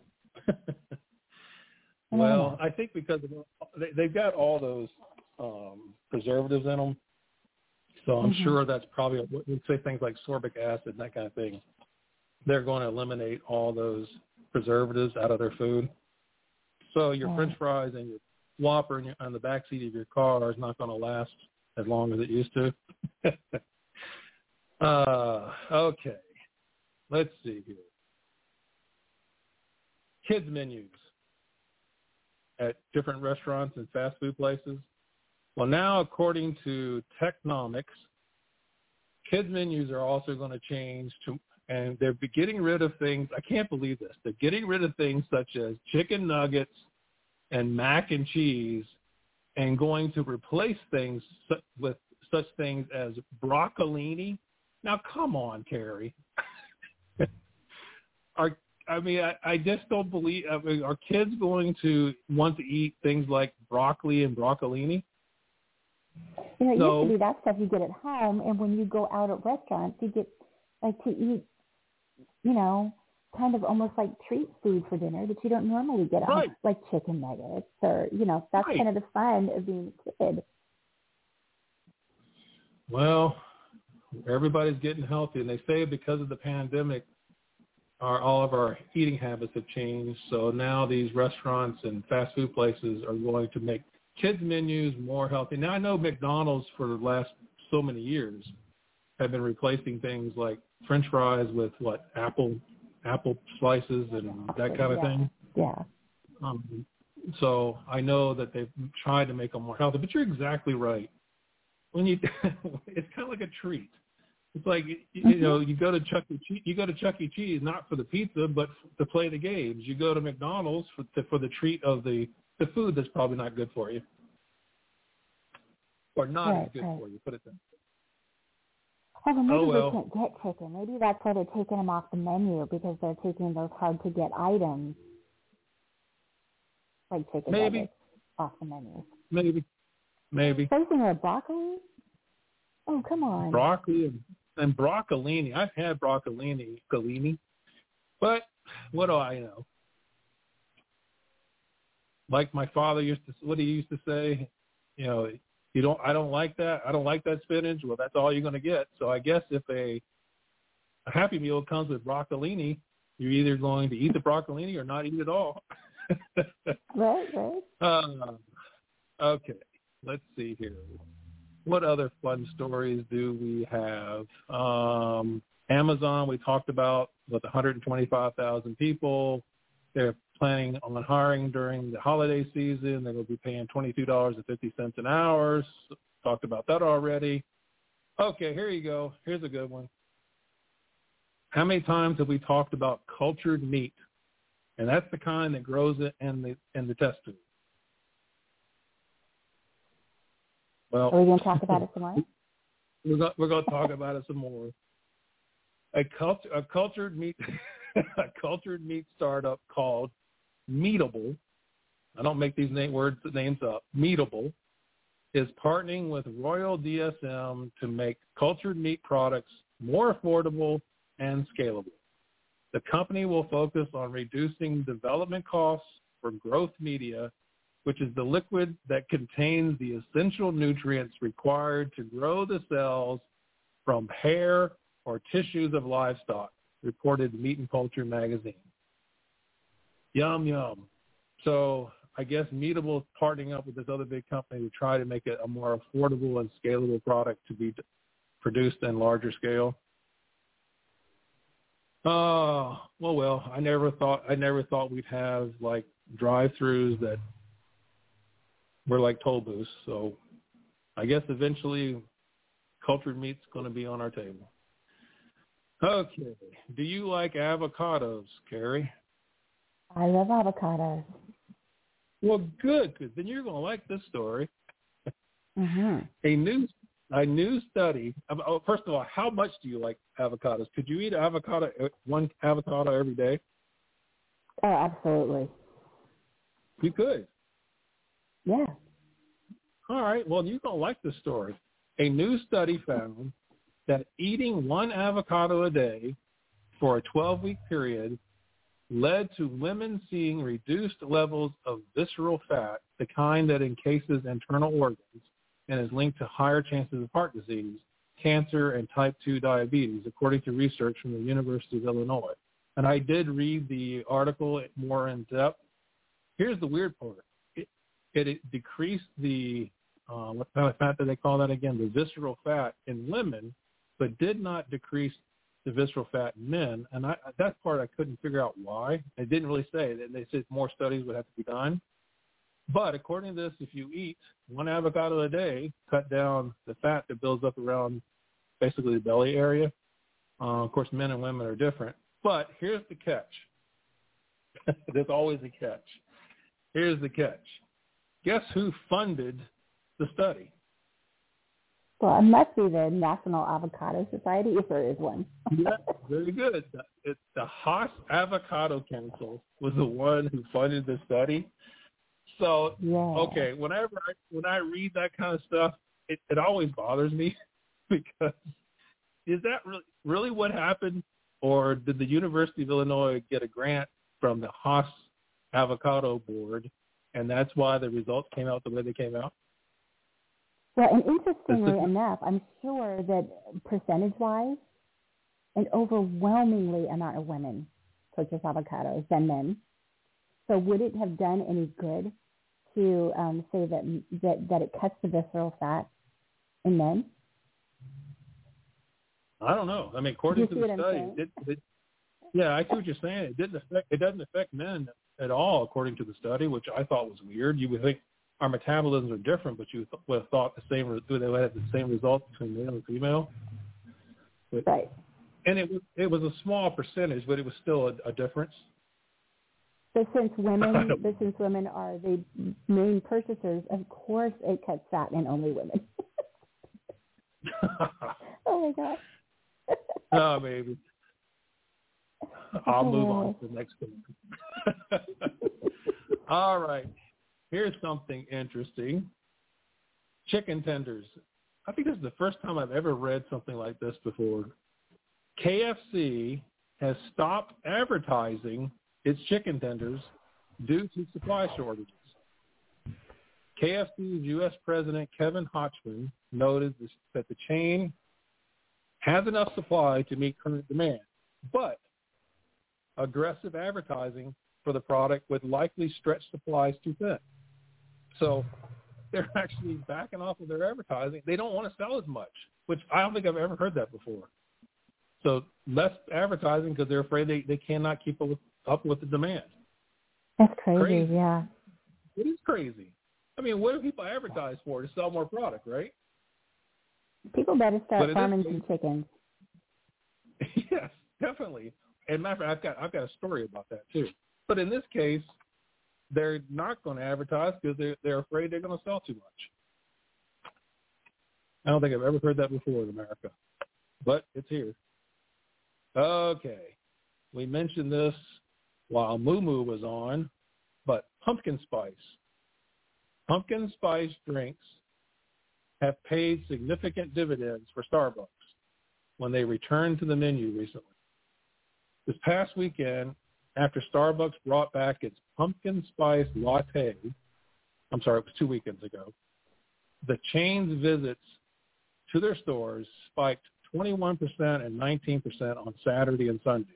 Well, I think because of, they, they've got all those um, preservatives in them, so I'm mm-hmm. sure that's probably, we'd say things like sorbic acid and that kind of thing. They're going to eliminate all those preservatives out of their food. So your yeah. French fries and your Whopper in your, on the back seat of your car is not going to last as long as it used to. uh, okay, let's see here. Kids menus at different restaurants and fast food places. Well, now, according to Technomics, kids menus are also going to change to and they're getting rid of things. I can't believe this. They're getting rid of things such as chicken nuggets and mac and cheese, and going to replace things su- with such things as broccolini. Now, come on, Carrie. Are I mean, I, I just don't believe. I mean, are kids going to want to eat things like broccoli and broccolini? You know, it No. used to be that stuff you get at home, and when you go out at restaurants, you get like to eat, you know, kind of almost like treat food for dinner that you don't normally get at Right. home, like chicken nuggets, or you know, that's Right. kind of the fun of being a kid. Well, everybody's getting healthy, and they say because of the pandemic, our all of our eating habits have changed. So now these restaurants and fast food places are going to make kids' menus more healthy. Now I know McDonald's for the last so many years have been replacing things like French fries with what apple apple slices and that kind of yeah. thing. Yeah. Um, so I know that they've tried to make them more healthy, but you're exactly right. When you, it's kind of like a treat. It's like you, Mm-hmm. you know, you go to Chuck E. Cheese, you go to Chuck E. Cheese not for the pizza, but to play the games. You go to McDonald's for to, for the treat of the the food that's probably not good for you, or not Right, as good right. for you. Put it that way. Oh, well, maybe Oh, well. they can't get chicken. Maybe that's why they're taking them off the menu, because they're taking those hard to get items like chicken Maybe. nuggets off the menu. Maybe, maybe Something with broccoli? Oh, come on. broccoli and, and broccolini. I've had broccolini, broccolini, but what do I know? Like my father used to, what he used to say, you know, you don't, I don't like that. I don't like that spinach. Well, that's all you're going to get. So I guess if a, a Happy Meal comes with broccolini, you're either going to eat the broccolini or not eat it all. Right, right. uh, okay, let's see here. What other fun stories do we have? Um, Amazon, we talked about with one hundred twenty-five thousand people. They're planning on hiring during the holiday season. They're going to be paying twenty-two dollars and fifty cents an hour. Talked about that already. Okay, here you go. Here's a good one. How many times have we talked about cultured meat? And that's the kind that grows it in the in the test tube. Well, Are we going to talk about it some more? We're going, we're going to talk about it some more. A, cult, a cultured meat, a cultured meat startup called Meatable. I don't make these name, words names up. Meatable is partnering with Royal D S M to make cultured meat products more affordable and scalable. The company will focus on reducing development costs for growth media, which is the liquid that contains the essential nutrients required to grow the cells from hair or tissues of livestock, reported Meat and Poultry magazine. Yum, yum. So I guess Meatable is partnering up with this other big company to try to make it a more affordable and scalable product to be produced in larger scale. Oh, well, well, I never thought I never thought we'd have like drive-throughs that were like toll booths. So I guess eventually cultured meat's going to be on our table. Okay. Do you like avocados, Carrie? I love avocados. Well, good, because then you're going to like this story. Mm-hmm. A new a new study. Oh, first of all, how much do you like avocados? Could you eat avocado one avocado every day? Oh, absolutely. You could. Yeah. All right. Well, you're going to like this story. A new study found that eating one avocado a day for a twelve-week period led to women seeing reduced levels of visceral fat, the kind that encases internal organs and is linked to higher chances of heart disease, cancer, and type two diabetes, according to research from the University of Illinois. And I did read the article more in depth. Here's the weird part. It, it, it decreased the, uh, what kind of fat do they call that again? The visceral fat in women, but did not decrease the visceral fat in men. And I, that part I couldn't figure out why. They didn't really say. They said more studies would have to be done. But according to this, if you eat one avocado a day, cut down the fat that builds up around basically the belly area, Uh, of course, men and women are different. But here's the catch. There's always a catch. Here's the catch. Guess who funded the study? Well, it must be the National Avocado Society, if there is one. Yeah, very good. It's the Haas Avocado Council was the one who funded the study. So, yeah. okay, whenever I, when I read that kind of stuff, it, it always bothers me because is that really, really what happened? Or did the University of Illinois get a grant from the Haas Avocado Board, and that's why the results came out the way they came out? Well, and interestingly enough, I'm sure that percentage-wise, an overwhelmingly amount of women purchase avocados than men. So would it have done any good to um, say that, that that it cuts the visceral fat in men? I don't know. I mean, according to the study, it, it, yeah, I see what you're saying. It didn't affect. It doesn't affect men at all, according to the study, which I thought was weird. You would think our metabolisms are different, but you would have thought the same. They would have the same results between male and female. But, right. And it was it was a small percentage, but it was still a, a difference. So since women, but since women are the main purchasers, of course it cuts fat in only women. Oh my gosh. Oh, maybe. I'll move on to the next one. All right. Here's something interesting. Chicken tenders. I think this is the first time I've ever read something like this before. K F C has stopped advertising its chicken tenders due to supply shortages. K F C's U S President Kevin Hochman noted this, that the chain has enough supply to meet current demand, but aggressive advertising for the product would likely stretch supplies too thin. So they're actually backing off of their advertising. They don't want to sell as much, which I don't think I've ever heard that before. So less advertising because they're afraid they, they cannot keep up with, up with the demand. That's crazy, crazy, yeah. It is crazy. I mean, what do people advertise for? To sell more product, right? People better start farming some chickens. Yes, definitely. And matter of fact, I've got I've got a story about that too. But in this case, they're not going to advertise because they're they're afraid they're going to sell too much. I don't think I've ever heard that before in America, but it's here. Okay, we mentioned this while Moo Moo was on, but pumpkin spice. Pumpkin spice drinks have paid significant dividends for Starbucks when they returned to the menu recently. This past weekend, after Starbucks brought back its pumpkin spice latte, I'm sorry, it was two weekends ago, the chain's visits to their stores spiked twenty-one percent and nineteen percent on Saturday and Sunday.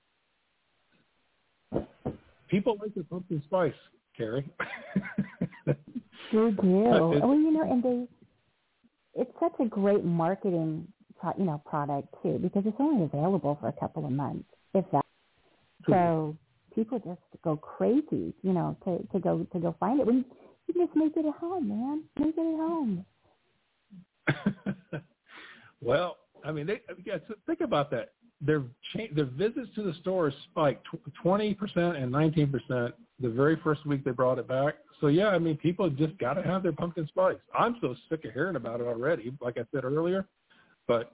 People like the pumpkin spice, Carrie. They do. Well, you know, and they, it's such a great marketing, pro, you know, product too, because it's only available for a couple of months, if that. So people just go crazy, you know, to, to go to go find it. When you just make it at home, man, make it at home. Well, I mean, they, yeah, think about that. Their cha- their visits to the stores spiked twenty percent and nineteen percent the very first week they brought it back. So, yeah, I mean, people just got to have their pumpkin spice. I'm so sick of hearing about it already, like I said earlier. But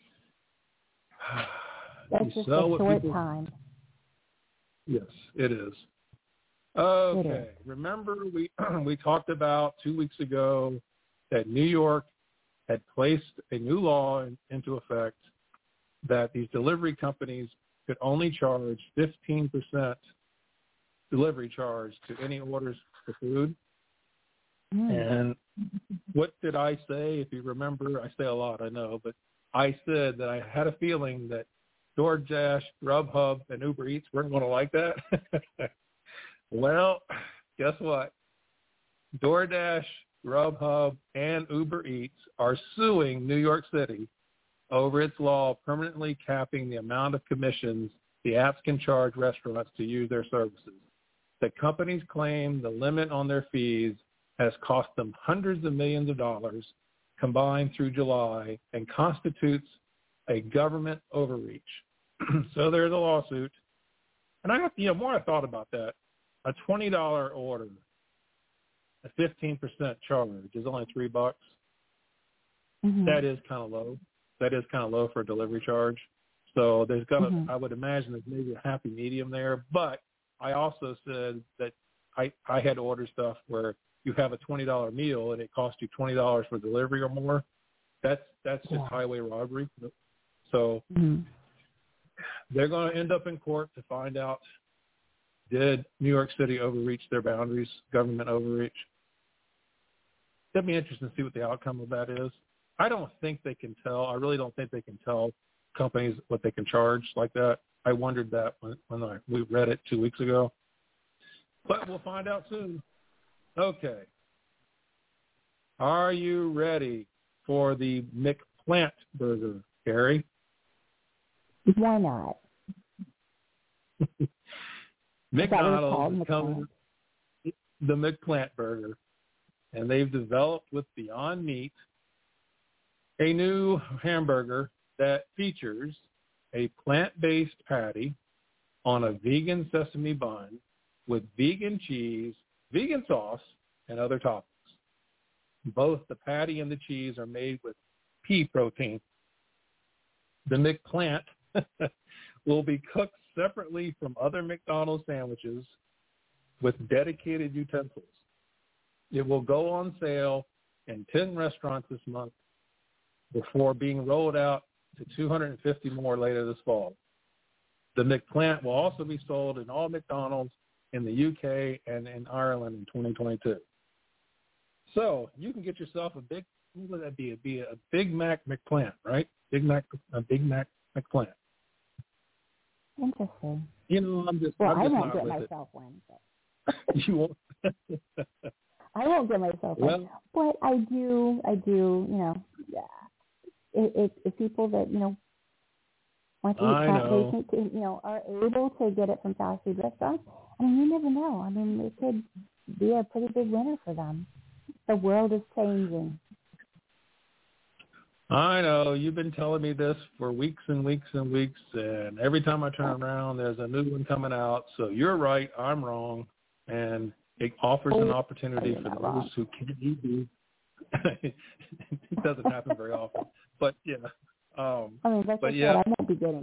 that's just a short people... time. Yes, it is. Okay. It is. Remember we we talked about two weeks ago that New York had placed a new law in, into effect that these delivery companies could only charge fifteen percent delivery charge to any orders for food. Mm. And what did I say? If you remember, I say a lot, I know, but I said that I had a feeling that DoorDash, Grubhub, and Uber Eats weren't going to like that. Well, guess what? DoorDash, Grubhub, and Uber Eats are suing New York City over its law permanently capping the amount of commissions the apps can charge restaurants to use their services. The companies claim the limit on their fees has cost them hundreds of millions of dollars combined through July and constitutes a government overreach. So there's a lawsuit. And I have, you know, more I thought about that, a twenty dollars order, a fifteen percent charge is only three bucks. Mm-hmm. That is kind of low. That is kind of low for a delivery charge. So there's gonna, Mm-hmm. I would imagine there's maybe a happy medium there. But I also said that I, I had to order stuff where you have a twenty dollars meal and it costs you twenty dollars for delivery or more. That's that's just Yeah. highway robbery. So Mm-hmm. they're going to end up in court to find out, did New York City overreach their boundaries, government overreach? That'd be interesting to see what the outcome of that is. I don't think they can tell. I really don't think they can tell companies what they can charge like that. I wondered that when, when I, we read it two weeks ago. But we'll find out soon. Okay. Are you ready for the McPlant burger, Gary? Why not? McDonald's is McPlant? coming the McPlant burger, and they've developed with Beyond Meat a new hamburger that features a plant-based patty on a vegan sesame bun with vegan cheese, vegan sauce, and other toppings. Both the patty and the cheese are made with pea protein. The McPlant will be cooked separately from other McDonald's sandwiches with dedicated utensils. It will go on sale in ten restaurants this month before being rolled out to two hundred fifty more later this fall. The McPlant will also be sold in all McDonald's in the U K and in Ireland in twenty twenty-two. So you can get yourself a big, what would that be? It'd be a Big Mac McPlant, right? Big Mac, a Big Mac McPlant. Interesting. You know, I'm just, Well, I'm I just won't not get with myself one. But it. You won't. I won't get myself one. Well, But I do, I do, you know, yeah. It, it, it's people that, you know, want to eat I know. plant-based, you know, are able to get it from fast food restaurants. I mean, you never know. I mean, it could be a pretty big winner for them. The world is changing. I know. You've been telling me this for weeks and weeks and weeks, and every time I turn around, there's a new one coming out. So you're right. I'm wrong. And it offers an opportunity Oh, for those wrong. who can't eat beef. It doesn't happen very often. But, yeah. Um, I mean, like but I said, yeah. I won't be getting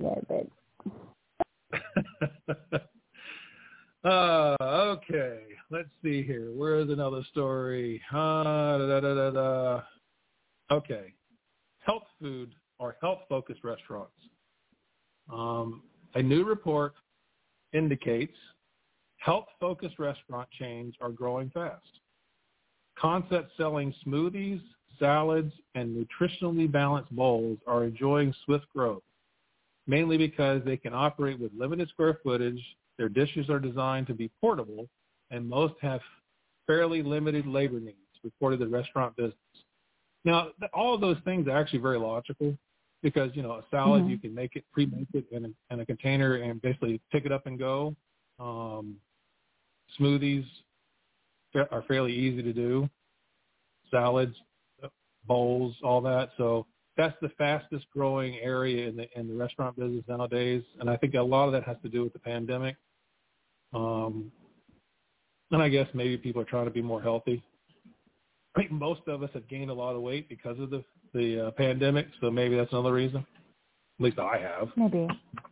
it, but uh, okay. Let's see here. Where is another story? Uh, da, da, da, da. Okay. Health food or health-focused restaurants. Um, a new report indicates health-focused restaurant chains are growing fast. Concepts selling smoothies, salads, and nutritionally balanced bowls are enjoying swift growth, mainly because they can operate with limited square footage, their dishes are designed to be portable, and most have fairly limited labor needs, reported the restaurant business. Now, all of those things are actually very logical because, you know, a salad, mm-hmm. you can make it, pre-make it in a, in a container and basically pick it up and go. Um, smoothies are fairly easy to do. Salads, bowls, all that. So that's the fastest growing area in the in the restaurant business nowadays. And I think a lot of that has to do with the pandemic. Um, and I guess maybe people are trying to be more healthy. I think most of us have gained a lot of weight because of the the uh, pandemic, so maybe that's another reason. At least I have. maybe.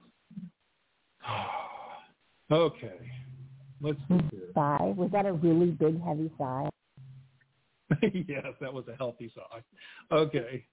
Okay, let's see here. Sigh. Was that a really big, heavy sigh? Yes, that was a healthy sigh. Okay.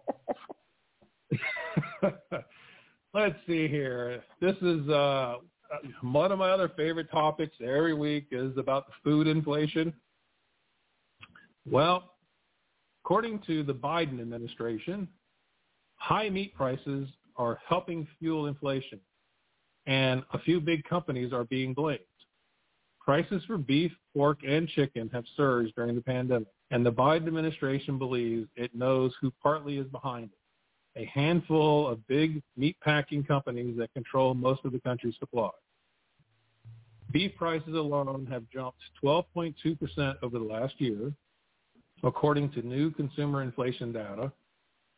Let's see here. This is uh, one of my other favorite topics every week is about the food inflation. Well, according to the Biden administration, high meat prices are helping fuel inflation, and a few big companies are being blamed. Prices for beef, pork, and chicken have surged during the pandemic, and the Biden administration believes it knows who partly is behind it, a handful of big meat-packing companies that control most of the country's supply. Beef prices alone have jumped twelve point two percent over the last year, according to new consumer inflation data,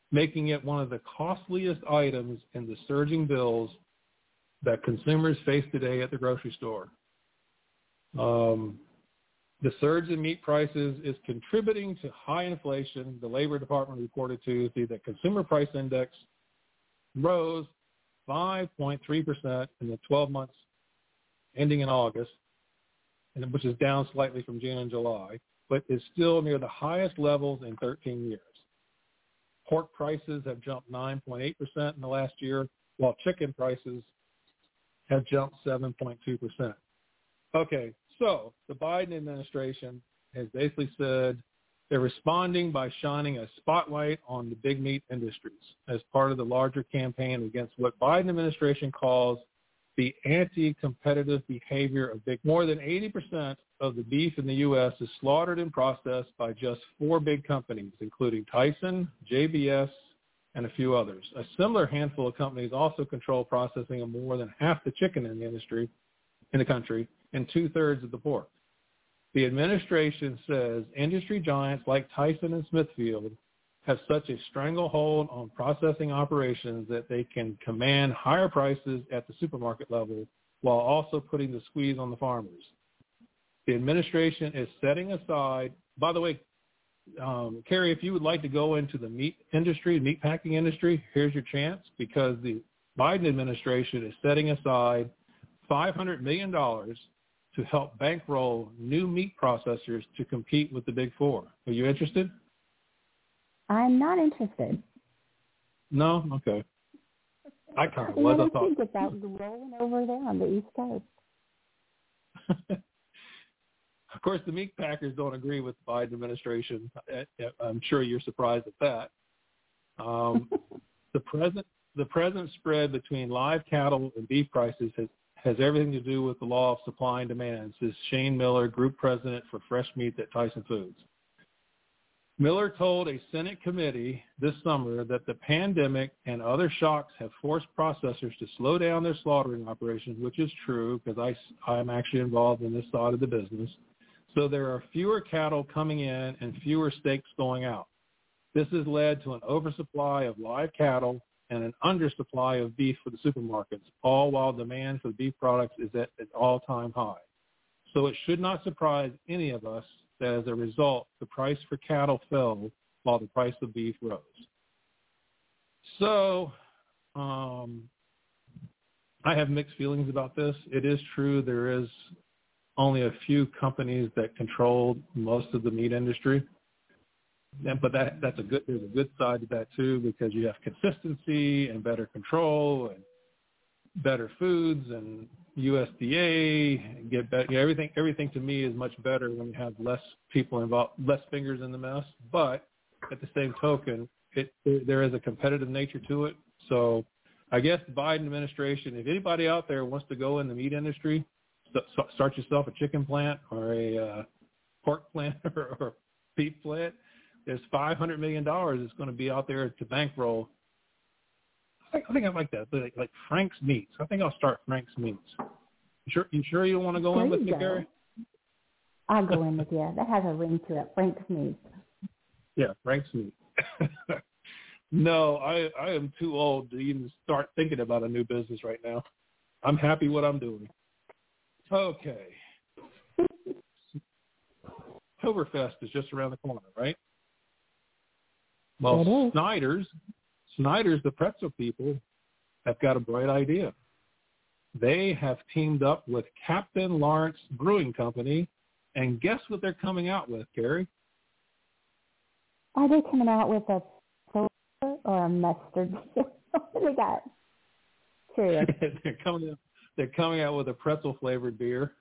making it one of the costliest items in the surging bills that consumers face today at the grocery store. Um, the surge in meat prices is contributing to high inflation. The Labor Department reported Tuesday that consumer price index rose five point three percent in the twelve months ending in August, and which is down slightly from June and July, but is still near the highest levels in thirteen years. Pork prices have jumped nine point eight percent in the last year, while chicken prices have jumped seven point two percent. Okay, so the Biden administration has basically said they're responding by shining a spotlight on the big meat industries as part of the larger campaign against what Biden administration calls the anti-competitive behavior of big. More than eighty percent of the beef in the U S is slaughtered and processed by just four big companies, including Tyson, J B S, and a few others. A similar handful of companies also control processing of more than half the chicken in the industry, in the country, and two-thirds of the pork. The administration says industry giants like Tyson and Smithfield have such a stranglehold on processing operations that they can command higher prices at the supermarket level while also putting the squeeze on the farmers. The administration is setting aside, by the way, um, Carrie, if you would like to go into the meat industry, meat packing industry, here's your chance, because the Biden administration is setting aside five hundred million dollars to help bankroll new meat processors to compete with the big four. Are you interested? I'm not interested. No? Okay. I kind of You was. never I thought. think that that was rolling over there on the East Coast. Of course, the meat packers don't agree with the Biden administration. I'm sure you're surprised at that. Um, the present the present spread between live cattle and beef prices has, has everything to do with the law of supply and demand, says Shane Miller, group president for fresh meats at Tyson Foods. Miller told a Senate committee this summer that the pandemic and other shocks have forced processors to slow down their slaughtering operations, which is true because I, I'm actually involved in this side of the business. So there are fewer cattle coming in and fewer steaks going out. This has led to an oversupply of live cattle and an undersupply of beef for the supermarkets, all while demand for beef products is at an all-time high. So it should not surprise any of us that as a result, the price for cattle fell while the price of beef rose. So um, I have mixed feelings about this. It is true there is only a few companies that control most of the meat industry. But that, that's a good, there's a good side to that too, because you have consistency and better control and better foods and U S D A get better. You know, everything, everything to me is much better when you have less people involved, less fingers in the mess. But at the same token, it, there is a competitive nature to it. So I guess the Biden administration, if anybody out there wants to go in the meat industry, start yourself a chicken plant or a uh, pork plant or, or beef plant, there's five hundred million dollars that's going to be out there to bankroll. I think, I think I like that, like, like Frank's Meats. I think I'll start Frank's Meats. You sure you, sure you want to go there in with me, go. Gary? I'll go in with you. That has a ring to it. Frank's Meats. Yeah, Frank's Meats. No, I, I am too old to even start thinking about a new business right now. I'm happy what I'm doing. Okay. Oktoberfest is just around the corner, right? Well, Snyder's, Snyder's, the pretzel people, have got a bright idea. They have teamed up with Captain Lawrence Brewing Company, and guess what they're coming out with, Carrie? Are they coming out with a soda or a mustard? What do they got? Curious. they're coming out. They're coming out with a pretzel flavored beer,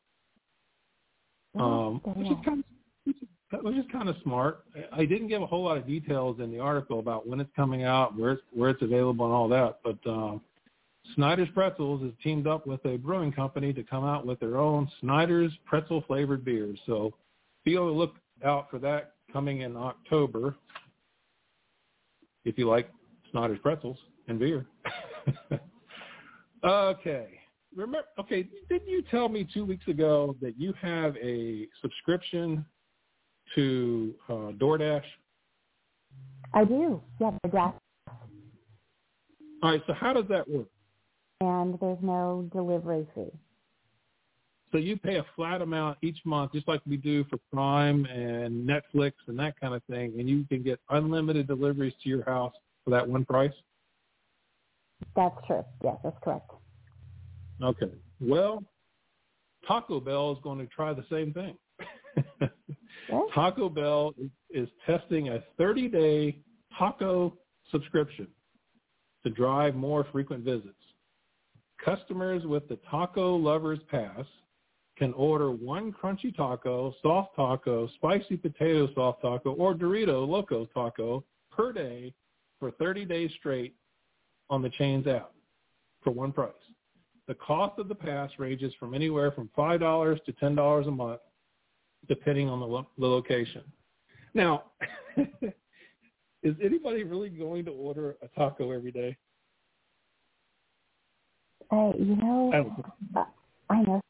um, which is kind of which is kind of smart. I didn't give a whole lot of details in the article about when it's coming out, where it's, where it's available, and all that. But um, Snyder's Pretzels has teamed up with a brewing company to come out with their own Snyder's pretzel flavored beers. So be on the look out for that coming in October. If you like Snyder's pretzels and beer. Okay. Remember, okay, didn't you tell me two weeks ago that you have a subscription to uh, DoorDash? I do. Yeah, the Dash All right, so how does that work? And there's no delivery fee. So you pay a flat amount each month, just like we do for Prime and Netflix and that kind of thing, and you can get unlimited deliveries to your house for that one price? That's true. Yes, that's correct. Okay. Well, Taco Bell is going to try the same thing. What? Taco Bell is, is testing a thirty-day taco subscription to drive more frequent visits. Customers with the Taco Lovers Pass can order one crunchy taco, soft taco, spicy potato soft taco, or Dorito Loco taco per day for thirty days straight on the chain's app for one price. The cost of the pass ranges from anywhere from five dollars to ten dollars a month, depending on the, lo- the location. Now, is anybody really going to order a taco every day? Uh, you know, I don't think, uh, I know.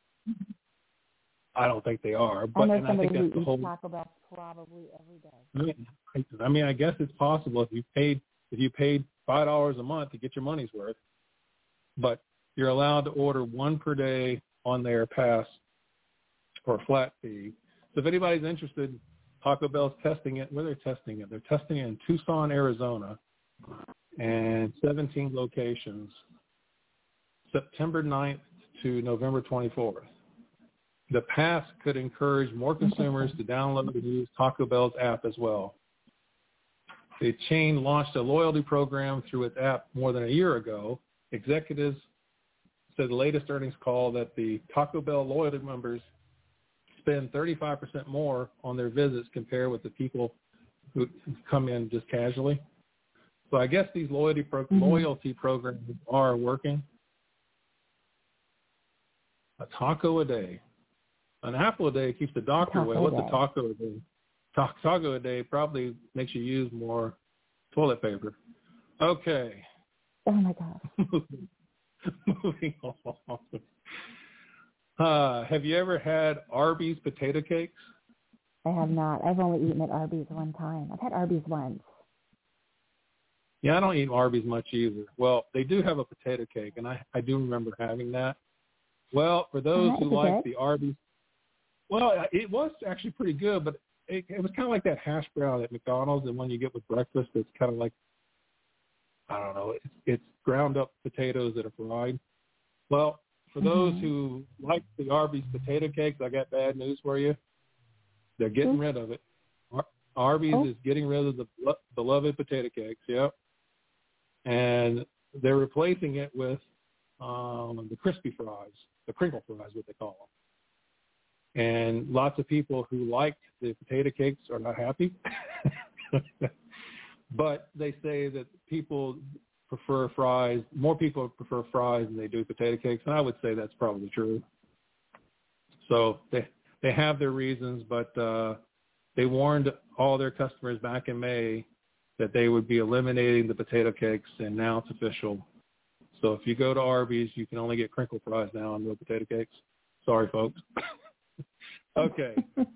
I don't think they are. But I know and I somebody think who that's the eats whole. Taco Bell probably every day. I mean, I- I mean, I guess it's possible if you paid if you paid five dollars a month to get your money's worth, but you're allowed to order one per day on their pass for a flat fee. So if anybody's interested, Taco Bell's testing it. Where they're testing it, they're testing it in Tucson, Arizona, and seventeen locations, September ninth to November twenty-fourth. The pass could encourage more consumers to download and use Taco Bell's app as well. The chain launched a loyalty program through its app more than a year ago. Executives said the latest earnings call that the Taco Bell loyalty members spend thirty-five percent more on their visits compared with the people who come in just casually. So I guess these loyalty pro- mm-hmm. loyalty programs are working. A taco a day. An apple a day keeps the doctor away. What's a taco a day? Ta- taco a day probably makes you use more toilet paper. Okay. Oh, my God. Moving on. Uh, have you ever had Arby's potato cakes? I have not. I've only eaten at Arby's one time. I've had Arby's once. Yeah, I don't eat Arby's much either. Well, they do have a potato cake, and I, I do remember having that. Well, for those uh, who like the Arby's, well, it was actually pretty good, but it, it was kind of like that hash brown at McDonald's, and one you get with breakfast, it's kind of like, I don't know, it's, it's ground up potatoes that are fried. Well, for those mm-hmm. who like the Arby's potato cakes, I got bad news for you. They're getting mm-hmm. rid of it. Ar- Arby's oh. is getting rid of the beloved potato cakes, yep. And they're replacing it with um, the crispy fries, the crinkle fries, what they call them. And lots of people who like the potato cakes are not happy. But they say that people prefer fries. More people prefer fries than they do potato cakes, and I would say that's probably true. So they they have their reasons, but uh, they warned all their customers back in May that they would be eliminating the potato cakes, and now it's official. So if you go to Arby's, you can only get crinkle fries now and no potato cakes. Sorry, folks. Okay.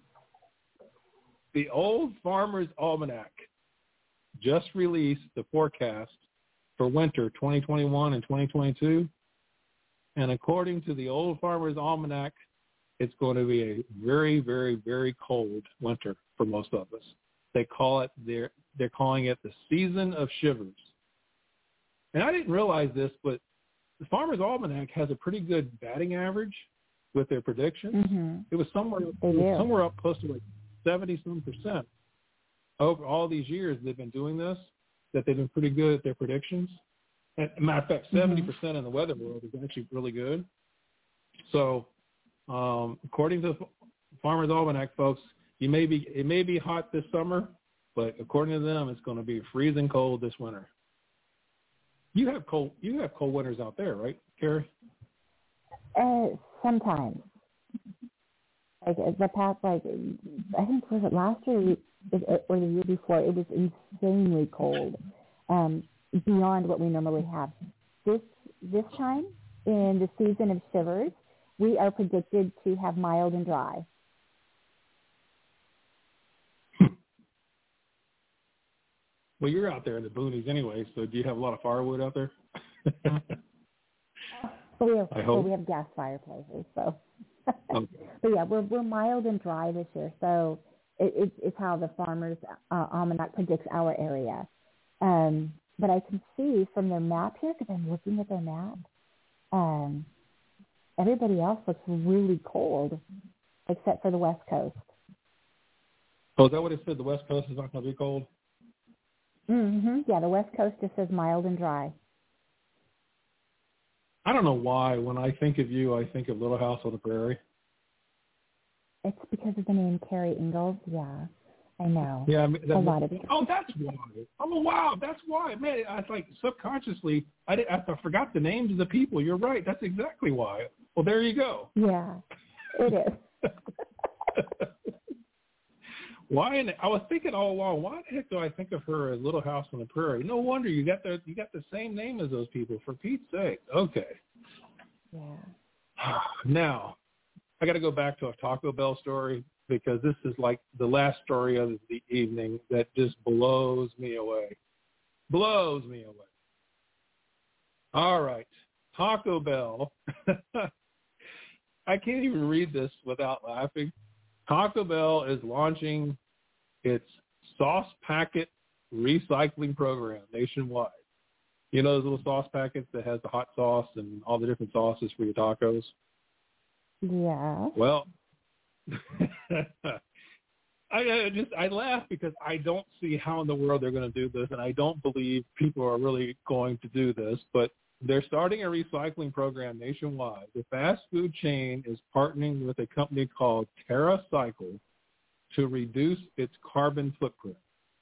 The Old Farmer's Almanac just released the forecast for winter twenty twenty-one and twenty twenty-two. And according to the Old Farmer's Almanac, it's going to be a very, very, very cold winter for most of us. They call it, they're, they're calling it the season of shivers. And I didn't realize this, but the Farmer's Almanac has a pretty good batting average with their predictions. Mm-hmm. It was somewhere it was somewhere up close to like seventy some percent over all these years they've been doing this, that they've been pretty good at their predictions. And matter of fact, seventy mm-hmm. percent in the weather world is actually really good. So um, according to the Farmer's Almanac, folks, you may be it may be hot this summer, but according to them, it's going to be freezing cold this winter. You have cold you have cold winters out there, right, Carrie? Uh, sometimes. Like the past, like I think was it last year or the year before, it was insanely cold, um, beyond what we normally have. This this time in the season of shivers, we are predicted to have mild and dry. Well, you're out there in the boonies anyway, so do you have a lot of firewood out there? So we have, I well, hope. we have gas fireplaces, so. Okay. But yeah, we're we're mild and dry this year, so it, it's it's how the Farmer's uh, Almanac predicts our area. Um, but I can see from their map here, because I'm looking at their map, um, everybody else looks really cold, except for the West Coast. Oh, is that what it said? The West Coast is not going to be cold? Mm-hmm. Yeah, the West Coast just says mild and dry. I don't know why. When I think of you, I think of Little House on the Prairie. It's because of the name Carrie Ingalls. Yeah, I know. Yeah, I mean, that, a lot of it. Oh, that's why. Oh, wow, that's why. Man, I was like subconsciously, I, did, I forgot the names of the people. You're right. That's exactly why. Well, there you go. Yeah, it is. Why? In, I was thinking all along, why the heck do I think of her as Little House on the Prairie? No wonder you got the you got the same name as those people. For Pete's sake. Okay. Yeah. Now, I got to go back to a Taco Bell story because this is like the last story of the evening that just blows me away. Blows me away. All right. Taco Bell. I can't even read this without laughing. Taco Bell is launching its sauce packet recycling program nationwide. You know those little sauce packets that has the hot sauce and all the different sauces for your tacos? Yeah. Well, I, I just I laugh because I don't see how in the world they're going to do this, and I don't believe people are really going to do this, but they're starting a recycling program nationwide. The fast food chain is partnering with a company called TerraCycle to reduce its carbon footprint.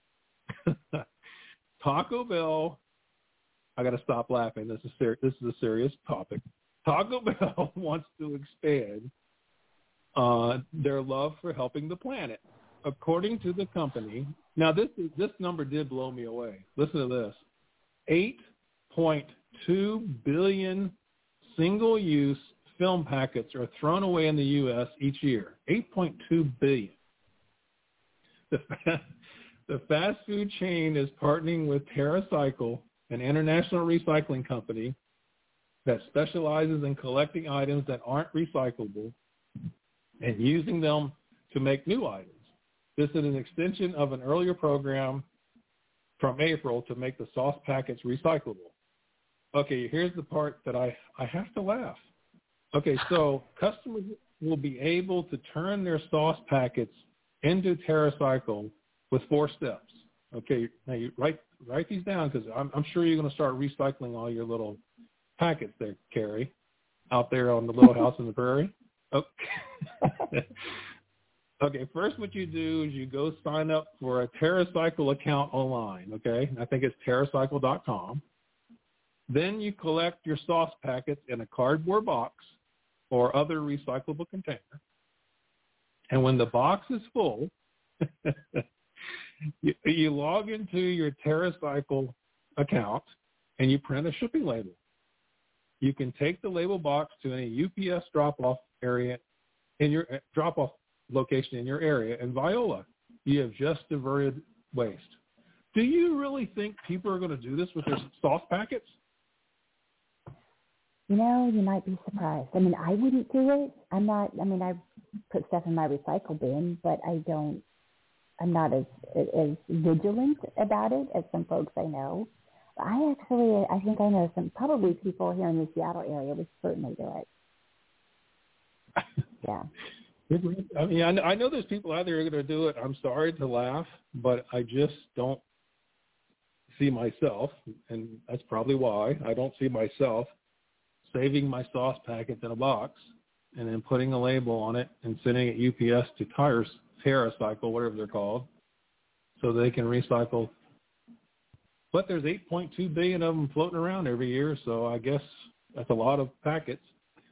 Taco Bell, I got to stop laughing. This is ser- this is a serious topic. Taco Bell wants to expand uh, their love for helping the planet. According to the company, now this is, this number did blow me away. Listen to this: eight point two billion single-use film packets are thrown away in the U S each year. eight point two billion. The, the fast food chain is partnering with TerraCycle, an international recycling company that specializes in collecting items that aren't recyclable and using them to make new items. This is an extension of an earlier program from April to make the sauce packets recyclable. Okay, here's the part that I, I have to laugh. Okay, so customers will be able to turn their sauce packets into TerraCycle with four steps. Okay, now you write write these down because I'm, I'm sure you're going to start recycling all your little packets there, Carrie, out there on the Little House on the Prairie. Okay. Okay, first what you do is you go sign up for a TerraCycle account online, okay? I think it's terracycle dot com. Then you collect your sauce packets in a cardboard box or other recyclable container. And when the box is full, you, you log into your TerraCycle account and you print a shipping label. You can take the label box to any U P S drop-off area in your drop-off location in your area, and Viola, you have just diverted waste. Do you really think people are going to do this with their sauce packets? You know, you might be surprised. I mean, I wouldn't do it. I'm not, I mean, I put stuff in my recycle bin, but I don't, I'm not as as vigilant about it as some folks I know. But I actually, I think I know some, probably people here in the Seattle area would certainly do it. Yeah. I mean, I know, I know there's people out there who are going to do it. I'm sorry to laugh, but I just don't see myself, and that's probably why I don't see myself saving my sauce packets in a box and then putting a label on it and sending it U P S to tires, TerraCycle, whatever they're called, so they can recycle. But there's eight point two billion of them floating around every year, so I guess that's a lot of packets.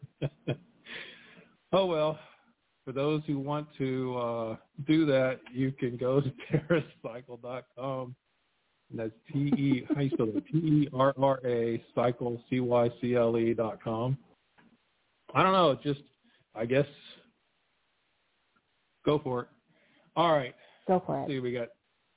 Oh, well. For those who want to uh, do that, you can go to terracycle dot com. And that's T E, how you spell it? T E R R A, cycle, C Y C L E dot com. I don't know. Just, I guess, go for it. All right. Go for Let's it. see, we got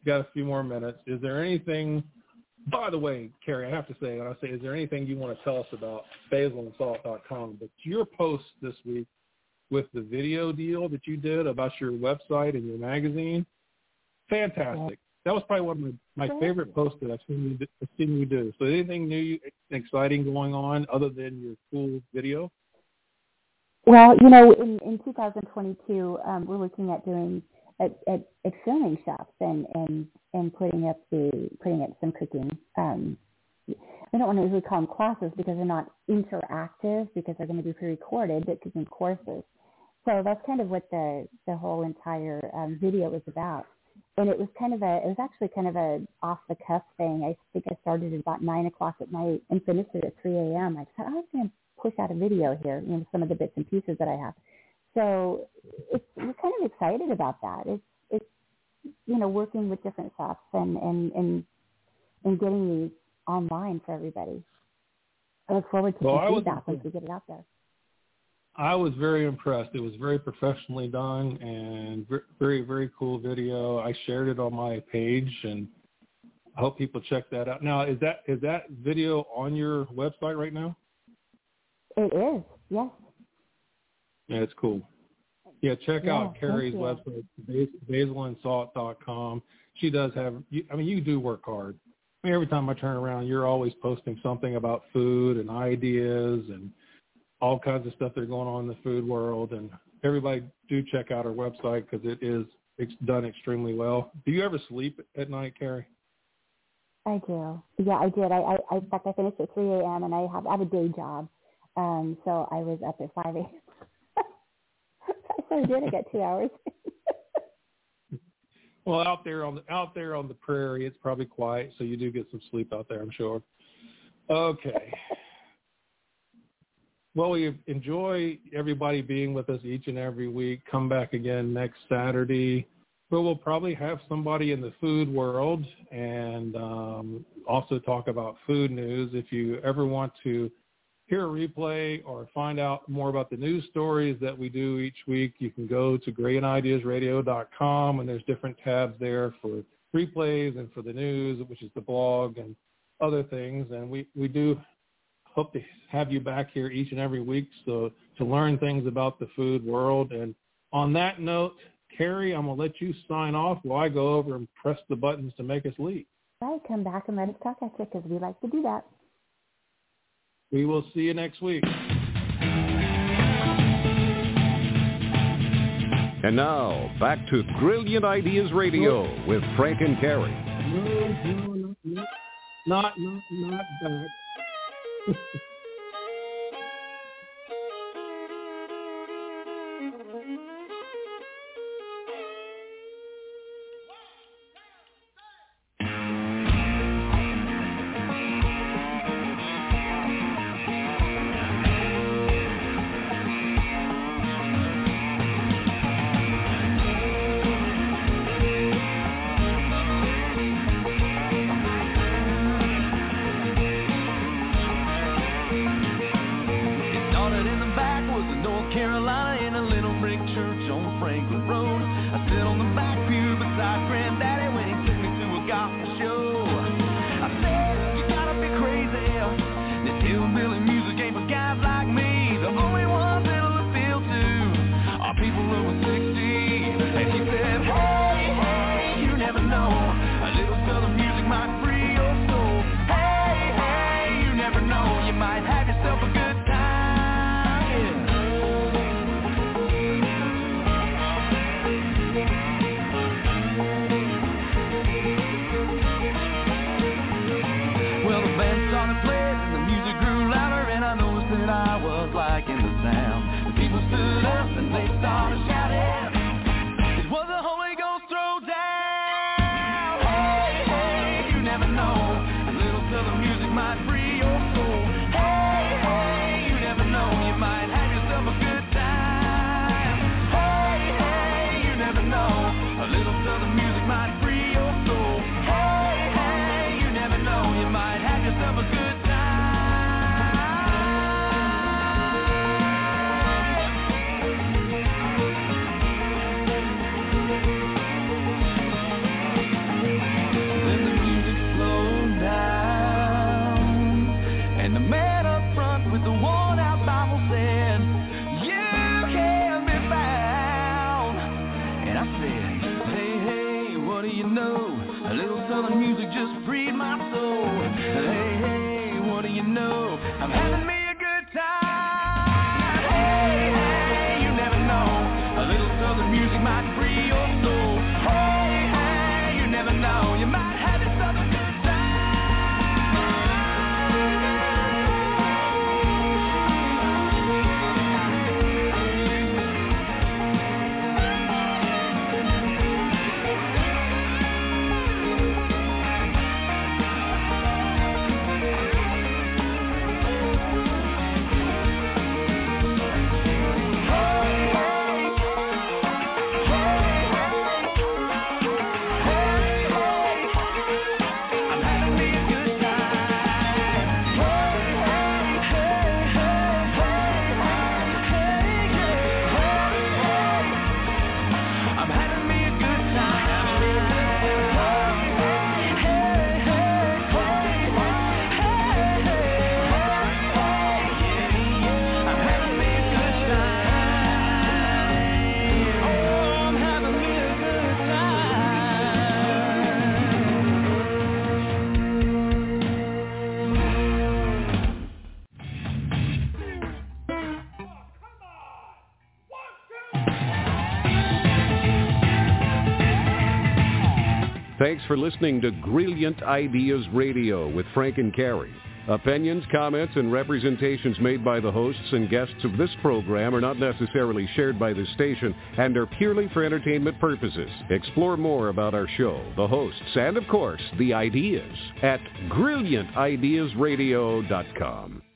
got a few more minutes. Is there anything, by the way, Carrie, I have to say, when I say, is there anything you want to tell us about basil and salt dot com? But your post this week with the video deal that you did about your website and your magazine, fantastic. That was probably one of my, my favorite posts that I've seen, you, I've seen you do. So anything new, exciting going on other than your cool video? Well, you know, in, in two thousand twenty-two, um, we're looking at doing at, at, at filming shops and, and, and putting up the putting up some cooking. Um, I don't want to really call them classes because they're not interactive because they're going to be pre-recorded, but cooking courses. So that's kind of what the the whole entire um, video was about. And it was kind of a it was actually kind of a off the cuff thing. I think I started at about nine o'clock at night and finished it at three a.m. I said I was going to push out a video here, you know, some of the bits and pieces that I have. So it's, we're kind of excited about that. It's, it's you know, working with different shops and, and, and, and getting these online for everybody. I look forward to well, the feedback once we get it out there. I was very impressed. It was very professionally done and very, very cool video. I shared it on my page, and I hope people check that out. Now, is that is that video on your website right now? It is, yes. Yeah, it's cool. Yeah, check yeah, out Carrie's website, basil and salt dot com. She does have, I mean, you do work hard. I mean, every time I turn around, you're always posting something about food and ideas and all kinds of stuff that are going on in the food world. And everybody do check out her website because it is it's done extremely well. Do you ever sleep at night, Carrie? I do. Yeah, I did. I, I in fact, I finished at three a.m. and I have, I have a day job. Um, so I was up at five a.m. So I did. I got two hours. Well, out there on the out there on the prairie, it's probably quiet, so you do get some sleep out there, I'm sure. Okay. Well, we enjoy everybody being with us each and every week. Come back again next Saturday, where we'll probably have somebody in the food world and um, also talk about food news. If you ever want to hear a replay or find out more about the news stories that we do each week, you can go to great ideas radio dot com, and there's different tabs there for replays and for the news, which is the blog and other things. And we, we do hope to have you back here each and every week so to learn things about the food world. And on that note, Carrie, I'm going to let you sign off while I go over and press the buttons to make us leave. All right, come back and let us talk at you because we like to do that. We will see you next week. And now, back to Brilliant Ideas Radio with Frank and Carrie. No, no, no, not, not, not that. my soul. Hey, hey, what do you know? I'm having me a good time. Hey, hey, you never know. A little southern music might free your soul. Hey, hey, you never know. You might have yourself a good time. Thanks for listening to Brilliant Ideas Radio with Frank and Carrie. Opinions, comments, and representations made by the hosts and guests of this program are not necessarily shared by the station and are purely for entertainment purposes. Explore more about our show, the hosts, and of course, the ideas at brilliant ideas radio dot com.